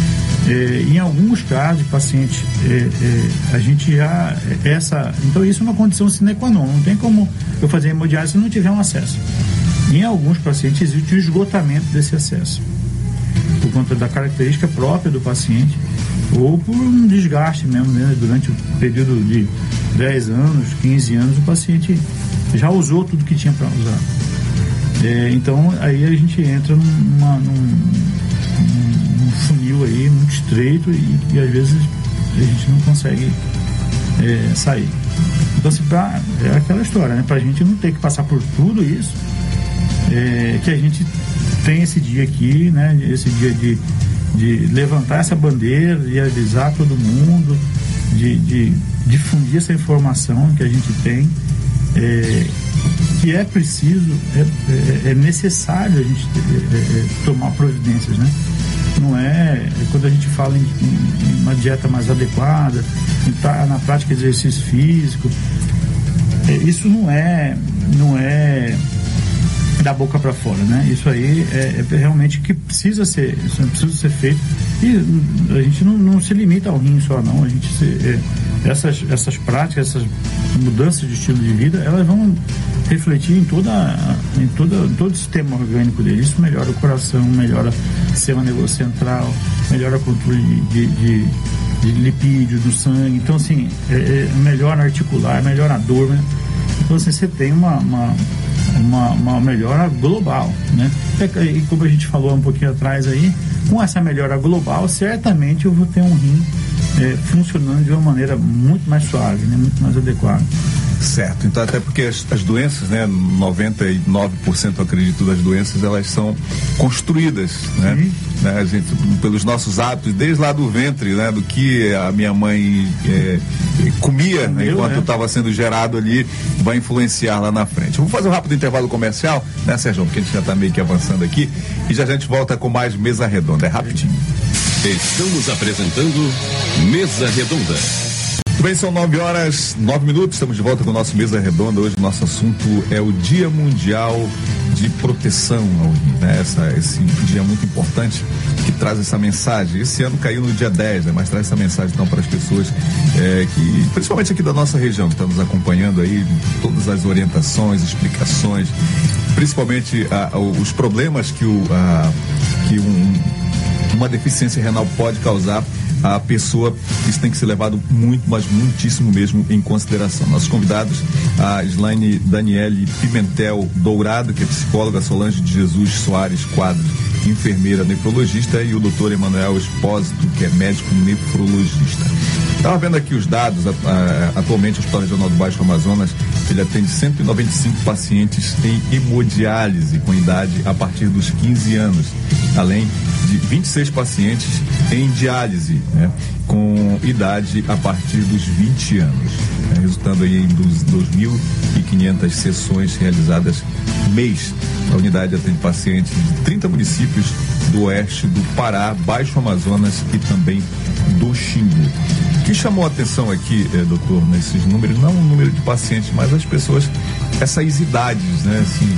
É, em alguns casos, pacientes, é, é, a gente já essa, então isso é uma condição sine qua non. Não tem como eu fazer hemodiálise se não tiver um acesso. Em alguns pacientes existe o esgotamento desse acesso, por conta da característica própria do paciente, ou por um desgaste mesmo, né? Durante o período de dez anos, quinze anos, o paciente já usou tudo que tinha para usar. É, então aí a gente entra numa, num, num funil aí muito estreito e, e às vezes a gente não consegue é, sair. Então assim, pra, é aquela história, né? Para a gente não ter que passar por tudo isso, é, que a gente tem esse dia aqui, né? Esse dia de, de levantar essa bandeira, de avisar todo mundo, de, de difundir essa informação que a gente tem, é, que é preciso, é, é, é necessário a gente é, é, tomar providências, né? Não é, quando a gente fala em, em uma dieta mais adequada, em tá na prática de exercício físico, é, isso não é, não é da boca para fora, né? Isso aí é, é realmente que precisa ser, isso precisa ser feito, e a gente não, não se limita ao rim só, não. A gente se, é, essas essas práticas, essas mudanças de estilo de vida, elas vão refletir em toda em toda todo o sistema orgânico dele. Isso melhora o coração, melhora o sistema nervoso central, melhora o controle de, de, de lipídios do sangue. Então assim, é, é, melhora articular, melhora a dor, né? Então assim, você tem uma, uma Uma, uma melhora global, né? E como a gente falou um pouquinho atrás aí, com essa melhora global, certamente eu vou ter um rim é, funcionando de uma maneira muito mais suave, né? Muito mais adequada. Certo, então até porque as, as doenças, né, noventa e nove por cento, eu acredito, das doenças, elas são construídas, né, né a gente, pelos nossos hábitos, desde lá do ventre, né, do que a minha mãe é, comia, né, enquanto né? estava sendo gerado ali, vai influenciar lá na frente. Vamos fazer um rápido intervalo comercial, né, Sérgio, porque a gente já está meio que avançando aqui, e já a gente volta com mais Mesa Redonda, é rapidinho. Estamos apresentando Mesa Redonda. Muito bem, são nove horas, nove minutos, estamos de volta com o nosso Mesa Redonda. Hoje o nosso assunto é o Dia Mundial de Proteção ao Rim, né? Essa, esse dia muito importante que traz essa mensagem. Esse ano caiu no dia dez, né? Mas traz essa mensagem então para as pessoas é, que, principalmente aqui da nossa região, que estamos acompanhando aí todas as orientações, explicações, principalmente a, a, os problemas que, o, a, que um, uma deficiência renal pode causar a pessoa. Isso tem que ser levado muito, mas muitíssimo mesmo em consideração. Nossos convidados, a Slaine Daniele Pimentel Dourado, que é psicóloga, Solange de Jesus Soares Quadros, enfermeira nefrologista, e o doutor Emanuel Espósito, que é médico nefrologista. Estava vendo aqui os dados. A, a, atualmente o Hospital Regional do Baixo Amazonas, ele atende cento e noventa e cinco pacientes em hemodiálise com idade a partir dos quinze anos, além de vinte e seis pacientes em diálise, né, com idade a partir dos vinte anos, né, resultando aí em dois mil e quinhentas sessões realizadas mês. A unidade atende pacientes de trinta municípios do oeste do Pará, Baixo Amazonas e também do Xingu. O que chamou a atenção aqui, eh, doutor, nesses números, não o número de pacientes, mas as pessoas, essas idades, né, assim,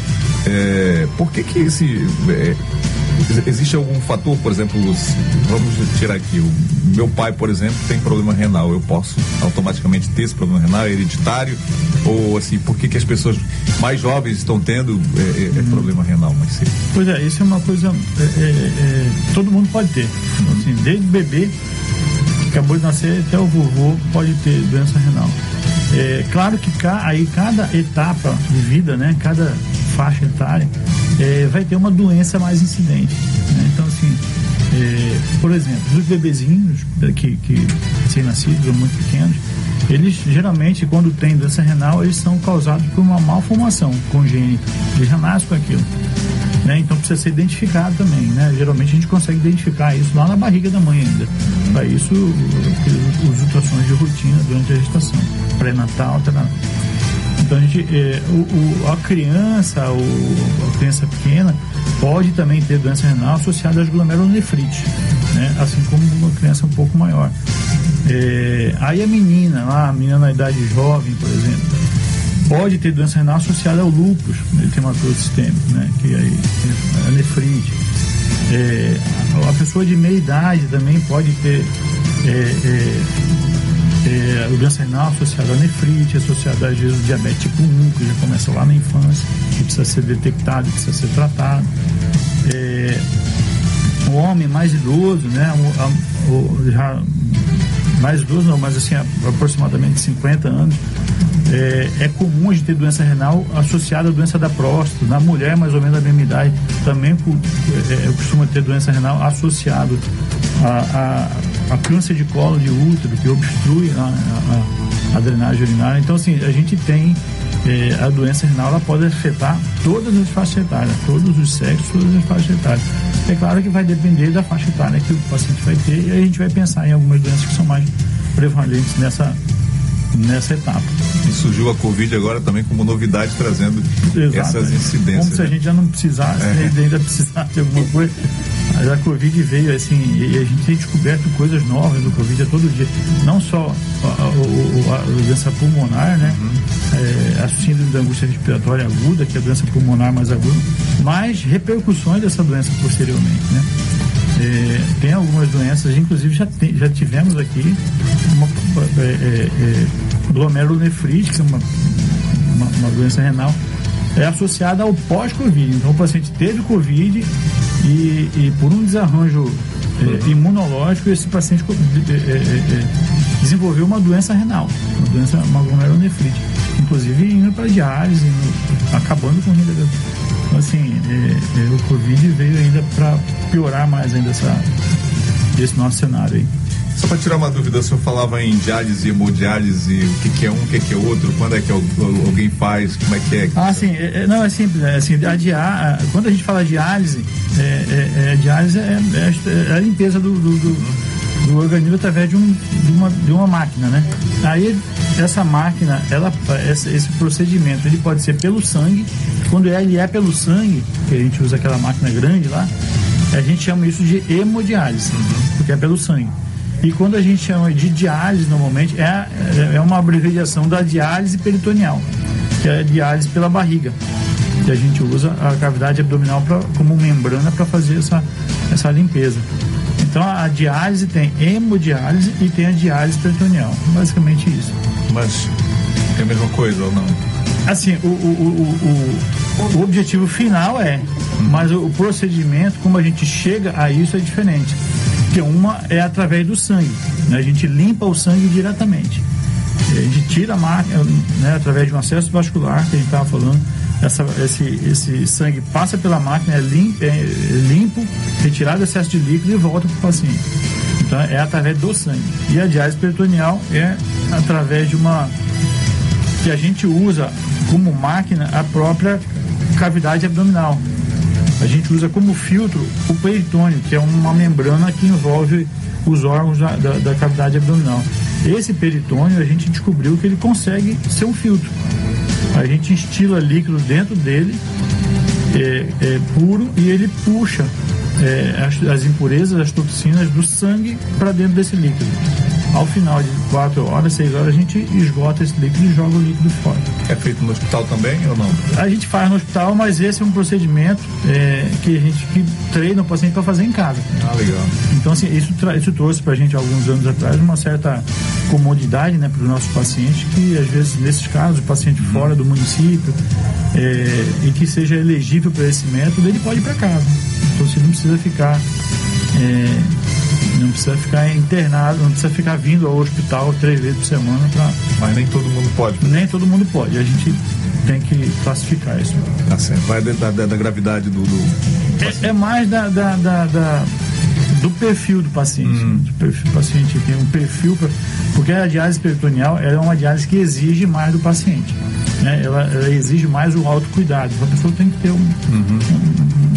eh, por que que esse... Eh, existe algum fator, por exemplo, vamos tirar aqui, o meu pai, por exemplo, tem problema renal, eu posso automaticamente ter esse problema renal, é hereditário, ou assim, por que que as pessoas mais jovens estão tendo é, é, é problema renal mais cedo? Pois é, isso é uma coisa, é, é, é, todo mundo pode ter, uhum. assim, desde bebê, que acabou de nascer, até o vovô pode ter doença renal. É claro que ca, aí cada etapa de vida, né, cada faixa etária, é, vai ter uma doença mais incidente, né? Então, assim, é, por exemplo, os bebezinhos que, que recém-nascidos ou muito pequenos, eles geralmente, quando tem doença renal, eles são causados por uma malformação congênita, eles já nascem com aquilo, né? Então precisa ser identificado também, né? Geralmente a gente consegue identificar isso lá na barriga da mãe ainda. Para isso, os ultrassons de rotina durante a gestação, pré-natal, tá? Então a, gente, é, o, o, a criança, o, a criança pequena pode também ter doença renal associada às glomerulonefrite, né? Assim como uma criança um pouco maior. É, aí a menina, lá, a menina na idade jovem, por exemplo, pode ter doença renal associada ao lúpus eritematoso sistêmico, né? Que aí é a nefrite. É, a pessoa de meia idade também pode ter é, é, É, a doença renal associada à nefrite, associada às vezes ao diabetes tipo um, que já começa lá na infância, que precisa ser detectado, precisa ser tratado. É, o homem mais idoso, né, o, a, o, já mais idoso não, mas assim, aproximadamente cinquenta anos, é, é comum a gente ter doença renal associada à doença da próstata. Na mulher, mais ou menos da mesma idade, também é, costuma ter doença renal associada a, a, a câncer de colo de útero, que obstrui a, a, a drenagem urinária. Então, assim, a gente tem é, a doença renal, ela pode afetar todas as faixas etárias, todos os sexos, todas as faixas etárias. É claro que vai depender da faixa etária que o paciente vai ter, e aí a gente vai pensar em algumas doenças que são mais prevalentes nessa nessa etapa. E surgiu a Covid agora também como novidade, trazendo Exato, essas incidências. Como se a gente já não precisasse, é. ainda precisasse de alguma coisa. Mas a Covid veio assim, e a gente tem descoberto coisas novas do Covid a todo dia. Não só a, a, a, a doença pulmonar, né? Uhum. É, a síndrome da angústia respiratória aguda, que é a doença pulmonar mais aguda, mas repercussões dessa doença posteriormente, né? É, tem algumas doenças, inclusive já, tem, já tivemos aqui uma é, é, é, glomerulonefrite, que é uma, uma, uma doença renal, é associada ao pós-Covid. Então o paciente teve Covid e, e por um desarranjo é, imunológico, esse paciente é, é, é, desenvolveu uma doença renal, uma doença, uma glomerulonefrite, inclusive indo para diálise, indo, acabando com o rim da pessoa. Então, assim, é, é, o Covid veio ainda para piorar mais ainda essa, esse nosso cenário aí. Só para tirar uma dúvida, o senhor falava em diálise e hemodiálise, o que, que é um, o que, que é outro, quando é que alguém faz, como é que é? Ah, sim, é, não, é simples, é assim, a dia, quando a gente fala diálise, é, é, é, diálise é, é a limpeza do, do, do, do organismo através de, um, de, uma, de uma máquina, né? Aí, essa máquina, ela, esse, esse procedimento, ele pode ser pelo sangue, quando ele é pelo sangue, que a gente usa aquela máquina grande lá, a gente chama isso de hemodiálise, uhum. porque é pelo sangue. E quando a gente chama de diálise, normalmente, é, é uma abreviação da diálise peritoneal, que é a diálise pela barriga, que a gente usa a cavidade abdominal pra, como membrana para fazer essa, essa limpeza. Então, a diálise tem hemodiálise e tem a diálise peritoneal, basicamente isso. Mas é a mesma coisa ou não? Assim, o, o, o, o, o objetivo final é, hum. mas o, o procedimento, como a gente chega a isso, é diferente. Porque uma é através do sangue, né? A gente limpa o sangue diretamente. A gente tira a máquina, né, através de um acesso vascular, que a gente estava falando, essa, esse, esse sangue passa pela máquina, é limpo, é limpo, retirado o excesso de líquido e volta para o paciente. Então é através do sangue. E a diálise peritoneal é através de uma... que a gente usa como máquina a própria cavidade abdominal. A gente usa como filtro o peritônio, que é uma membrana que envolve os órgãos da, da, da cavidade abdominal. Esse peritônio, a gente descobriu que ele consegue ser um filtro. A gente instila líquido dentro dele, é, é puro, e ele puxa é, as, as impurezas, as toxinas do sangue para dentro desse líquido. Ao final de quatro horas, seis horas, a gente esgota esse líquido e joga o líquido fora. É feito no hospital também ou não? A gente faz no hospital, mas esse é um procedimento é, que a gente que treina o paciente para fazer em casa. Ah, legal. Então, assim, isso, isso trouxe para a gente, alguns anos atrás, uma certa comodidade, né, para os nossos pacientes, que às vezes, nesses casos, o paciente hum. fora do município é, e que seja elegível para esse método, ele pode ir para casa. Então, você não precisa ficar... É, não precisa ficar internado, não precisa ficar vindo ao hospital três vezes por semana. Pra... Mas nem todo mundo pode. Nem todo mundo pode. A gente tem que classificar isso. Tá certo. Vai da, da, da gravidade do... do... É, é mais da, da, da, da, do perfil do paciente. Hum. Do perfil do paciente tem um perfil... Pra... Porque a diálise peritoneal ela é uma diálise que exige mais do paciente. Né? Ela, ela exige mais o autocuidado. A pessoa tem que ter um... Uhum. um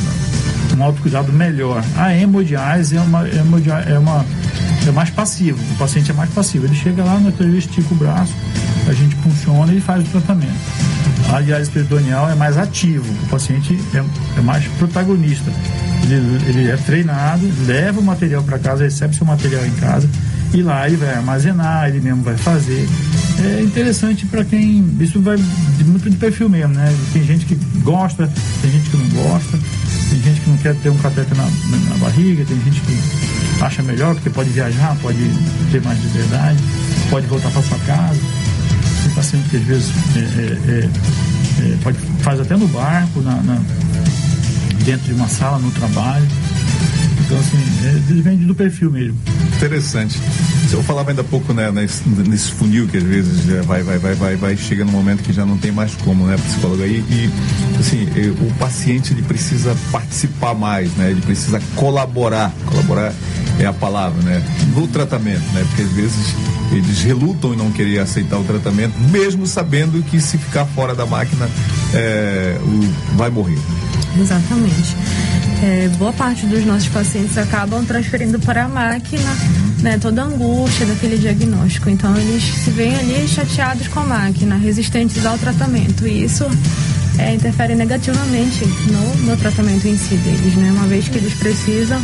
um autocuidado melhor. A hemodiálise é uma, é uma é mais passivo, o paciente é mais passivo, ele chega lá, ele estica o braço, a gente funciona e faz o tratamento. A diálise peritoneal é mais ativo, o paciente é, é mais protagonista, ele, ele é treinado, leva o material para casa, recebe seu material em casa e lá ele vai armazenar, ele mesmo vai fazer. É interessante para quem, isso vai de, muito de perfil mesmo, né? Tem gente que gosta, tem gente que não gosta. Tem gente que não quer ter um catéter na, na barriga, tem gente que acha melhor porque pode viajar, pode ter mais liberdade, pode voltar para sua casa. Tem paciente que às vezes é, é, é, pode, faz até no barco, na, na, dentro de uma sala, no trabalho. Então, assim, é, depende do perfil mesmo. Interessante. Eu falava ainda há pouco, né, nesse, nesse funil que às vezes já vai, vai, vai, vai, vai, chega num momento que já não tem mais como, né, psicólogo aí, e assim, o paciente ele precisa participar mais, né, ele precisa colaborar, colaborar é a palavra, né, no tratamento, né, porque às vezes eles relutam em não querer aceitar o tratamento, mesmo sabendo que se ficar fora da máquina é, o, vai morrer. Exatamente. É, boa parte dos nossos pacientes acabam transferindo para a máquina, né, toda a angústia daquele diagnóstico. Então, eles se veem ali chateados com a máquina, resistentes ao tratamento. E isso é, interfere negativamente no, no tratamento em si deles, né? Uma vez que eles precisam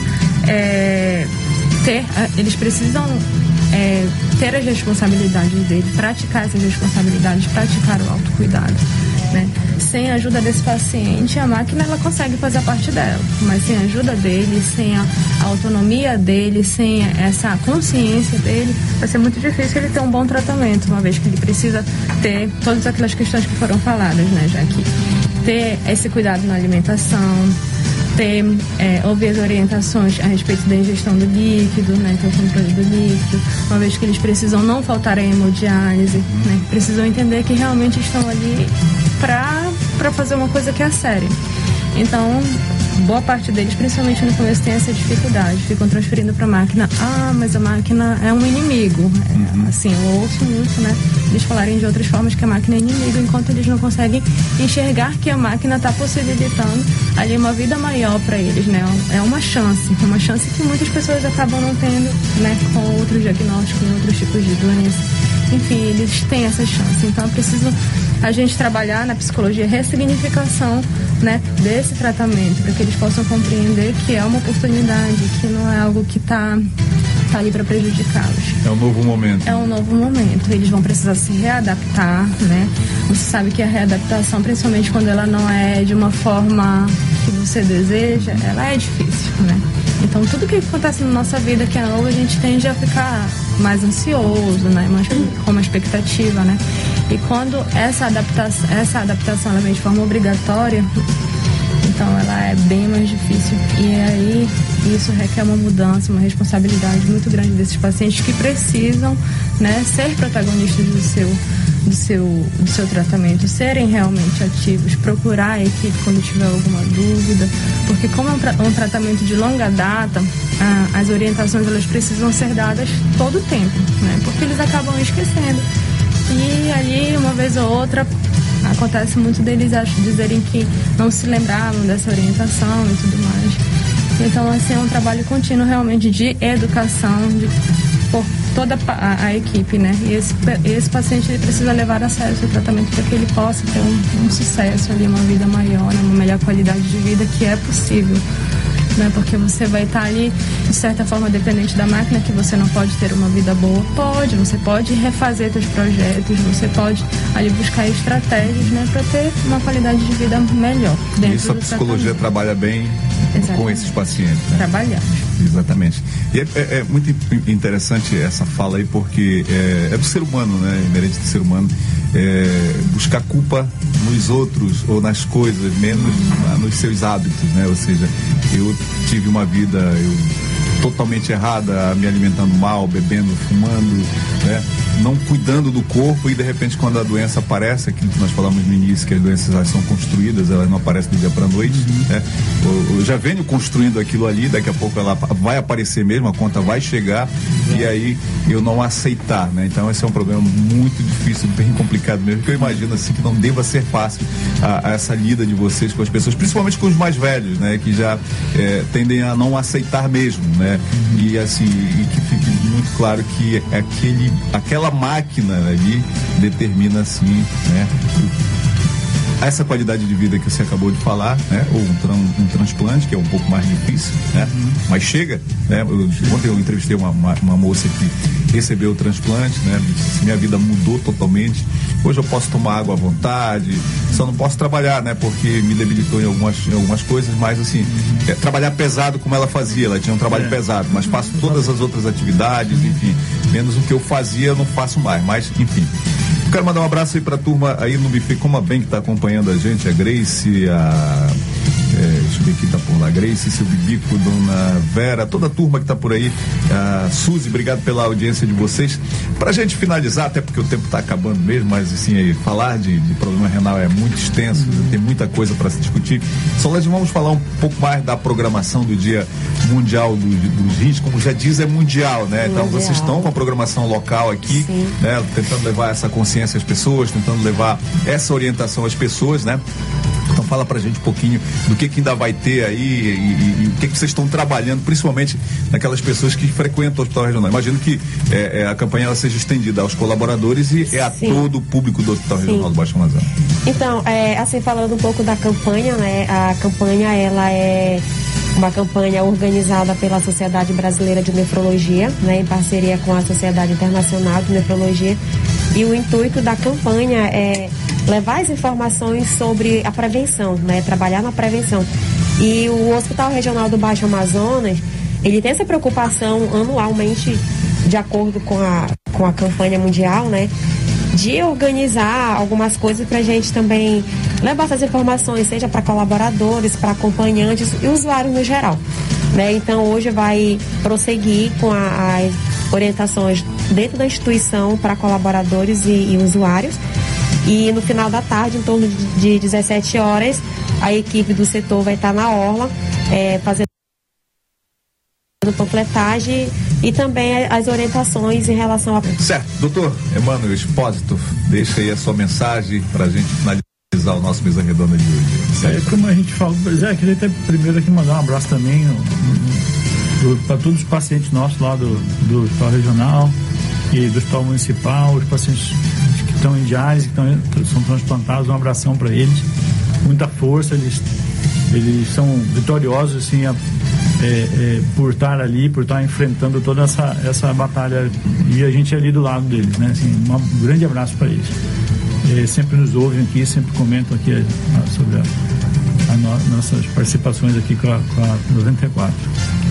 é, ter, eles precisam é, ter as responsabilidades deles, praticar essas responsabilidades, praticar o autocuidado, né? Sem a ajuda desse paciente, a máquina ela consegue fazer a parte dela, mas sem a ajuda dele, sem a, a autonomia dele, sem essa consciência dele, vai ser muito difícil ele ter um bom tratamento, uma vez que ele precisa ter todas aquelas questões que foram faladas, né, já que ter esse cuidado na alimentação, ter, é, ouvir as orientações a respeito da ingestão do líquido, né, que é o controle do líquido, uma vez que eles precisam não faltar a hemodiálise, né, precisam entender que realmente estão ali para para fazer uma coisa que é séria. Então, boa parte deles, principalmente no começo, tem essa dificuldade, ficam transferindo para a máquina. Ah, mas a máquina é um inimigo. É, uhum. Assim, eu ouço muito, né? Eles falarem de outras formas que a máquina é inimigo, enquanto eles não conseguem enxergar que a máquina está possibilitando ali uma vida maior para eles, né? É uma chance, uma chance que muitas pessoas acabam não tendo, né? Com outros diagnósticos, com outros tipos de doença. Enfim, eles têm essa chance. Então é preciso a gente trabalhar na psicologia a ressignificação, né, desse tratamento, para que eles possam compreender que é uma oportunidade, que não é algo que está tá ali para prejudicá-los. É um novo momento. É um novo momento. Eles vão precisar se readaptar, né? Você sabe que a readaptação, principalmente quando ela não é de uma forma que você deseja, ela é difícil, né? Então, tudo que acontece na nossa vida que é novo, a gente tende a ficar mais ansioso, né? Mais, com uma expectativa, né? E quando essa adaptação, essa adaptação ela vem de forma obrigatória, então ela é bem mais difícil. E aí, isso requer uma mudança, uma responsabilidade muito grande desses pacientes que precisam, né, ser protagonistas do seu, do seu, do seu tratamento, serem realmente ativos, procurar a equipe quando tiver alguma dúvida, porque como é um, tra- um tratamento de longa data, ah, as orientações elas precisam ser dadas todo o tempo, né, porque eles acabam esquecendo. E ali, uma vez ou outra, acontece muito deles dizerem que não se lembravam dessa orientação e tudo mais. Então, assim, é um trabalho contínuo realmente de educação de, por toda a, a equipe, né? E esse, esse paciente ele precisa levar a sério o seu tratamento para que ele possa ter um, um sucesso ali, uma vida maior, né? Uma melhor qualidade de vida, que é possível. Né? Porque você vai estar ali, de certa forma, dependente da máquina, que você não pode ter uma vida boa. Pode, você pode refazer seus projetos, você pode ali buscar estratégias, né, para ter uma qualidade de vida melhor. Dentro Isso a psicologia tratamento. Trabalha bem. Exatamente. Com esses pacientes, né? Trabalhar. Exatamente. E é, é, é muito interessante essa fala aí, porque é, é do ser humano, né? Inerente do ser humano, é, buscar culpa nos outros ou nas coisas, menos uhum. nos seus hábitos, né? Ou seja, eu tive uma vida eu, totalmente errada, me alimentando mal, bebendo, fumando, né? Não cuidando do corpo, e de repente quando a doença aparece, aquilo que nós falamos no início, que as doenças elas são construídas, elas não aparecem do dia para a noite, uhum. né? eu, eu já venho construindo aquilo ali, daqui a pouco ela vai aparecer mesmo, a conta vai chegar, uhum. e aí eu não aceitar, né? Então esse é um problema muito difícil, bem complicado mesmo, que eu imagino assim que não deva ser fácil a, a essa lida de vocês com as pessoas, principalmente com os mais velhos, né? Que já é, tendem a não aceitar mesmo, né? Uhum. E assim, e que fique muito claro que aquele, aquela máquina ali determina assim, né, essa qualidade de vida que você acabou de falar, né, ou um, tran, um transplante, que é um pouco mais difícil, né, uhum. mas chega, né, eu, ontem eu entrevistei uma, uma, uma moça que recebeu o transplante, né, disse, minha vida mudou totalmente, hoje eu posso tomar água à vontade, só não posso trabalhar, né, porque me debilitou em algumas, em algumas coisas, mas assim, uhum. é, trabalhar pesado como ela fazia, ela tinha um trabalho é. pesado, mas faço todas as outras atividades, enfim, menos o que eu fazia eu não faço mais, mas enfim. Eu quero mandar um abraço aí pra turma aí no buffet, como a bem que tá acompanhando a gente, a Grace, a é, deixa eu ver quem tá por lá, Grace, seu Bibico, Dona Vera, toda a turma que tá por aí, a Suzy, obrigado pela audiência de vocês. Pra gente finalizar, até porque o tempo tá acabando mesmo, mas assim, aí, falar de, de problema renal é muito extenso, uhum. tem muita coisa para se discutir. Solange, vamos falar um pouco mais da programação do Dia Mundial do, dos Rins, como já diz, é mundial, né? Mundial. Então vocês estão com a programação local aqui, Sim. né? Tentando levar essa consciência às pessoas, tentando levar essa orientação às pessoas, né? Então fala pra gente um pouquinho do que, que ainda vai ter aí e, e, e o que, que vocês estão trabalhando, principalmente naquelas pessoas que frequentam o Hospital Regional. Imagino que é, é, a campanha ela seja estendida aos colaboradores e é a Sim. todo o público do Hospital Sim. Regional do Baixo Amazonas. Então, é, assim, falando um pouco da campanha, né? A campanha, ela é uma campanha organizada pela Sociedade Brasileira de Nefrologia, né? Em parceria com a Sociedade Internacional de Nefrologia. E o intuito da campanha é levar as informações sobre a prevenção, né? Trabalhar na prevenção. E o Hospital Regional do Baixo Amazonas, ele tem essa preocupação anualmente, de acordo com a, com a campanha mundial, né? De organizar algumas coisas para a gente também levar essas informações, seja para colaboradores, para acompanhantes e usuários no geral, né? Então hoje vai prosseguir com a, as orientações dentro da instituição para colaboradores e, e usuários. E no final da tarde, em torno de dezessete horas, a equipe do setor vai estar na orla, é, fazendo panfletagem e também as orientações em relação a... Certo, doutor Emmanuel Espósito, deixa aí a sua mensagem para a gente finalizar o nosso Mesa Redonda de hoje. É, como a gente falou, Zé, queria até primeiro aqui mandar um abraço também para todos os pacientes nossos lá do, do Hospital Regional e do Hospital Municipal, os pacientes que estão em diálise, que estão, são transplantados, um abração para eles, muita força, eles, eles são vitoriosos assim, a, É, é, por estar ali, por estar enfrentando toda essa, essa batalha, e a gente é ali do lado deles, né? Assim, um grande abraço para eles. É, sempre nos ouvem aqui, sempre comentam aqui a, a, sobre a, a no, nossas participações aqui com a, com a noventa e quatro.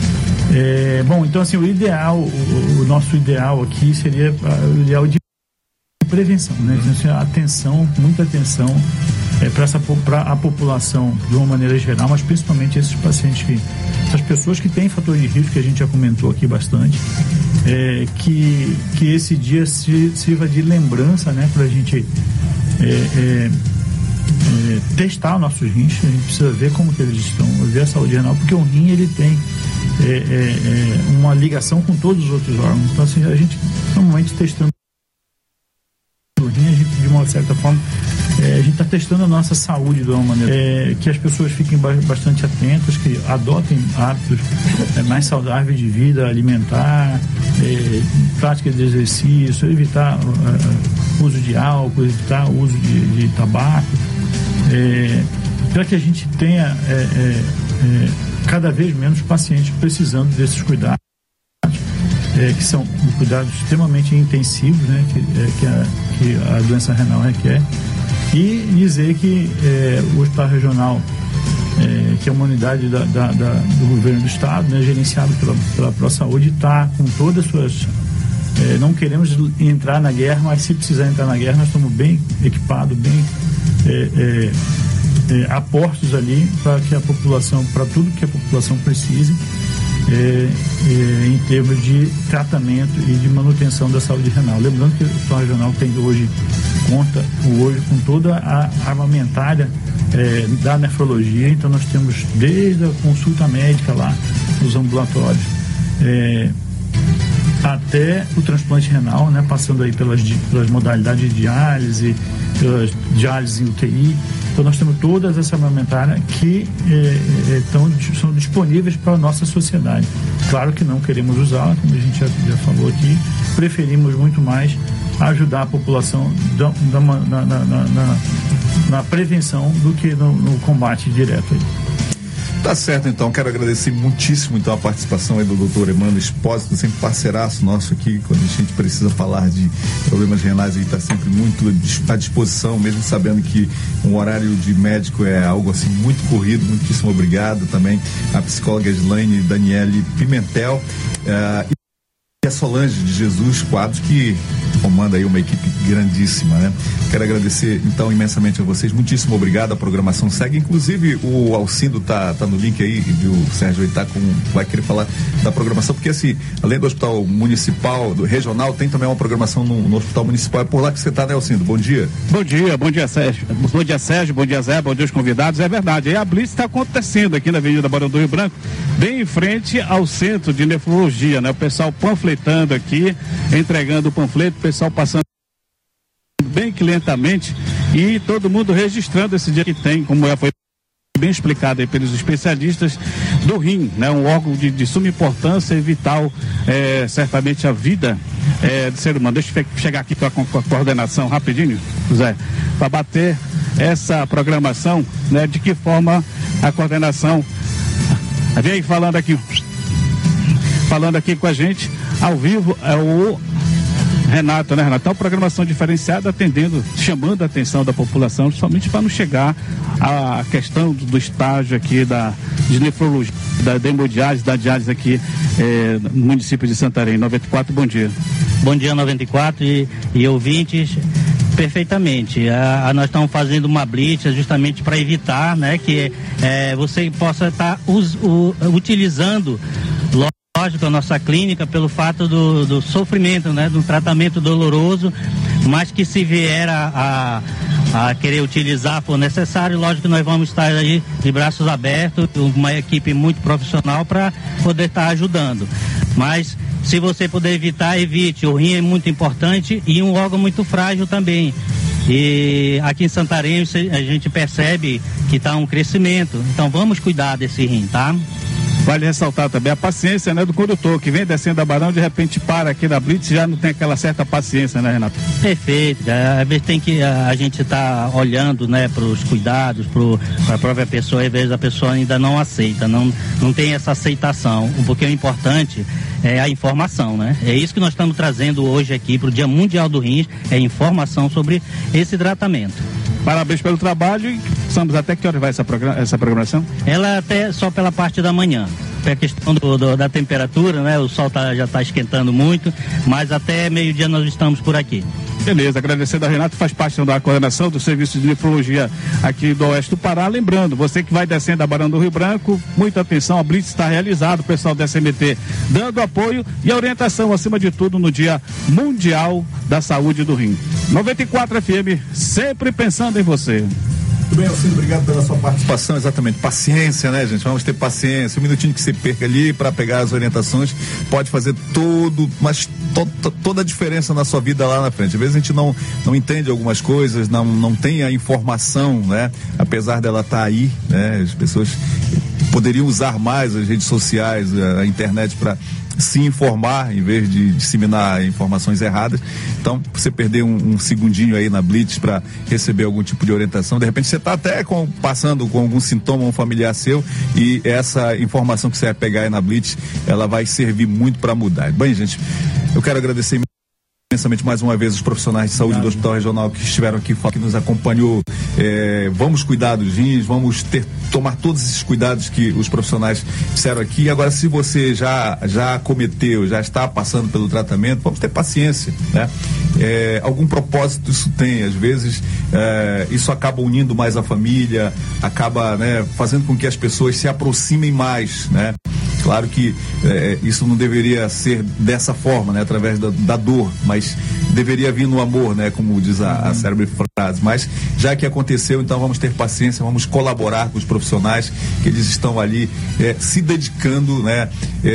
É, bom, então assim, o ideal, o, o nosso ideal aqui seria o ideal de prevenção, né? Então, assim, atenção, muita atenção é, para essa para a população de uma maneira geral, mas principalmente esses pacientes que, essas pessoas que têm fatores de risco, que a gente já comentou aqui bastante, é, que, que esse dia se, sirva de lembrança, né, para a gente é, é, é, testar nossos rins. A gente precisa ver como que eles estão, ver a saúde renal, porque o rim ele tem é, é, é, uma ligação com todos os outros órgãos. Então assim, a gente normalmente testando o rim, a gente de uma certa forma É, a gente está testando a nossa saúde de uma maneira é, que as pessoas fiquem ba- bastante atentas, que adotem hábitos é, mais saudáveis de vida, alimentar, é, prática de exercício, evitar o uh, uso de álcool, evitar o uso de, de tabaco, é, para que a gente tenha é, é, é, cada vez menos pacientes precisando desses cuidados, é, que são cuidados extremamente intensivos, né, que, é, que, a, que a doença renal requer. E dizer que é, o Hospital Regional, é, que é uma unidade da, da, da, do governo do estado, né, gerenciado pela, pela ProSaúde, está com todas as suas... É, não queremos entrar na guerra, mas se precisar entrar na guerra, nós estamos bem equipados, bem é, é, é, apostos ali para que a população, para tudo que a população precise, É, é, em termos de tratamento e de manutenção da saúde renal. Lembrando que o Hospital Regional tem hoje, conta hoje com toda a armamentária é, da nefrologia, então nós temos desde a consulta médica lá nos ambulatórios é, até o transplante renal, né, passando aí pelas, pelas modalidades de diálise, pelas diálise em U T I. Então nós temos todas essa armamentária que é, é, tão, são disponíveis para a nossa sociedade. Claro que não queremos usá-la, como a gente já, já falou aqui, preferimos muito mais ajudar a população da, da, na, na, na, na prevenção do que no, no combate direto aí. Tá certo, então, quero agradecer muitíssimo então a participação aí do doutor Emmanuel Espósito, sempre parceiraço nosso aqui, quando a gente precisa falar de problemas renais, ele está sempre muito à disposição, mesmo sabendo que um horário de médico é algo assim muito corrido. Muitíssimo obrigado também a psicóloga Slaine Daniele Pimentel uh, e a Solange de Jesus Quadros, que comanda aí uma equipe grandíssima, né? Quero agradecer então imensamente a vocês, muitíssimo obrigado. A programação segue, inclusive o Alcindo tá, tá no link aí, viu? O Sérgio aí tá com, vai querer falar da programação, porque assim, além do Hospital Municipal, do Regional, tem também uma programação no, no Hospital Municipal. É por lá que você tá, né, Alcindo? Bom dia. Bom dia, bom dia, Sérgio. Bom dia, Sérgio, bom dia, Zé, bom dia os convidados. É verdade, aí a Blitz está acontecendo aqui na Avenida Barão do Rio Branco, bem em frente ao Centro de Nefrologia, né? O pessoal panfletando aqui, entregando o panfleto, o pessoal passando bem que lentamente e todo mundo registrando esse dia que tem, como foi bem explicado aí pelos especialistas do rim, né? Um órgão de, de suma importância e vital, é, certamente a vida é, do ser humano. Deixa eu chegar aqui com a, com a coordenação rapidinho, Zé, para bater essa programação, né? De que forma a coordenação vem aí falando aqui falando aqui com a gente ao vivo é o Renato, né, Renato? Então, programação diferenciada, atendendo, chamando a atenção da população, somente para não chegar à questão do, do estágio aqui da de nefrologia, da hemodiálise, da diálise aqui eh, no município de Santarém. noventa e quatro, bom dia. Bom dia, noventa e quatro e, e ouvintes. Perfeitamente. A, a, nós estamos fazendo uma blitz justamente para evitar, né, que eh, você possa estar tá utilizando lógico, a nossa clínica pelo fato do, do sofrimento, né, do tratamento doloroso, mas que se vier a, a, a querer utilizar for necessário, lógico que nós vamos estar aí de braços abertos, uma equipe muito profissional para poder estar ajudando. Mas se você puder evitar, evite. O rim é muito importante e um órgão muito frágil também. E aqui em Santarém a gente percebe que está um crescimento. Então vamos cuidar desse rim, tá? Vale ressaltar também a paciência, né, do condutor, que vem descendo a Barão, de repente para aqui na Blitz, já não tem aquela certa paciência, né, Renato? Perfeito. Às vezes tem que a, a gente tá olhando, né, para os cuidados, para a própria pessoa, às vezes a pessoa ainda não aceita, não, não tem essa aceitação. Porque o importante é a informação, né? É isso que nós estamos trazendo hoje aqui para o Dia Mundial do Rins, é informação sobre esse tratamento. Parabéns pelo trabalho e estamos até que hora vai essa, programa, essa programação? Ela até só pela parte da manhã. É a questão do, do, da temperatura, né? O sol tá, já está esquentando muito, mas até meio-dia nós estamos por aqui. Beleza, agradecendo a Renato, faz parte da coordenação do Serviço de Nefrologia aqui do Oeste do Pará. Lembrando, você que vai descendo a Barão do Rio Branco, muita atenção, a Blitz está realizada, o pessoal da S M T dando apoio e a orientação, acima de tudo, no Dia Mundial da Saúde do Rim. noventa e quatro F M, sempre pensando em você. Muito bem, Alcino, obrigado pela sua participação. Exatamente, paciência, né, gente? Vamos ter paciência. Um minutinho que você perca ali para pegar as orientações pode fazer todo, mas to, to, toda a diferença na sua vida lá na frente. Às vezes a gente não, não entende algumas coisas, não, não tem a informação, né? Apesar dela estar tá aí, né? As pessoas poderiam usar mais as redes sociais, a, a internet para se informar em vez de disseminar informações erradas. Então, você perder um, um segundinho aí na Blitz para receber algum tipo de orientação, de repente você está até com, passando com algum sintoma, um familiar seu, e essa informação que você vai pegar aí na Blitz, ela vai servir muito para mudar. Bem, gente, eu quero agradecer imensamente mais uma vez os profissionais de saúde Obrigado. do Hospital Regional que estiveram aqui, que nos acompanhou. É, vamos cuidar dos rins, vamos ter, tomar todos esses cuidados que os profissionais disseram aqui. Agora, se você já, já cometeu, já está passando pelo tratamento, vamos ter paciência, né? É, algum propósito isso tem, às vezes é, isso acaba unindo mais a família, acaba, né, fazendo com que as pessoas se aproximem mais, né? Claro que é, isso não deveria ser dessa forma, né? Através da, da dor, mas deveria vir no amor, né? Como diz a, a célebre frase. Mas já que aconteceu, então vamos ter paciência, vamos colaborar com os profissionais que eles estão ali é, se dedicando, né?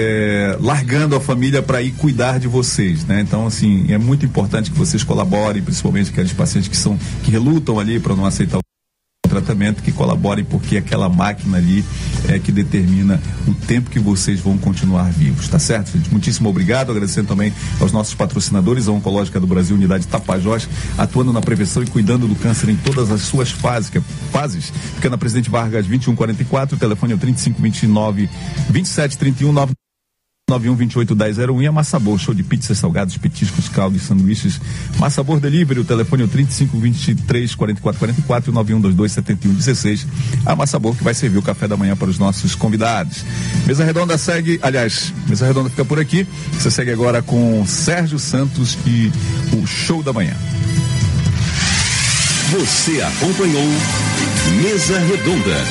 É, largando a família para ir cuidar de vocês, né? Então, assim, é muito importante que vocês colaborem, principalmente aqueles pacientes que são que relutam ali para não aceitar o tratamento, que colaborem, porque aquela máquina ali é que determina o tempo que vocês vão continuar vivos, tá certo, gente? Muitíssimo obrigado, agradecendo também aos nossos patrocinadores, a Oncológica do Brasil, Unidade Tapajós, atuando na prevenção e cuidando do câncer em todas as suas fases, que é, fases, fica na Presidente Vargas vinte e um quarenta e quatro, o telefone é o trinta e cinco, vinte e nove, vinte e sete, trinta e um, nove nove um vinte e oito dez zero um e a Massabor, show de pizzas, salgados, petiscos, caldos, sanduíches. Massabor Delivery, o telefone é o trinta e cinco, vinte e três, quarenta e quatro quarenta e quatro e nove um dois dois, sete um um seis. A Massabor que vai servir o café da manhã para os nossos convidados. Mesa Redonda segue, aliás, Mesa Redonda fica por aqui. Você segue agora com Sérgio Santos e o Show da Manhã. Você acompanhou Mesa Redonda.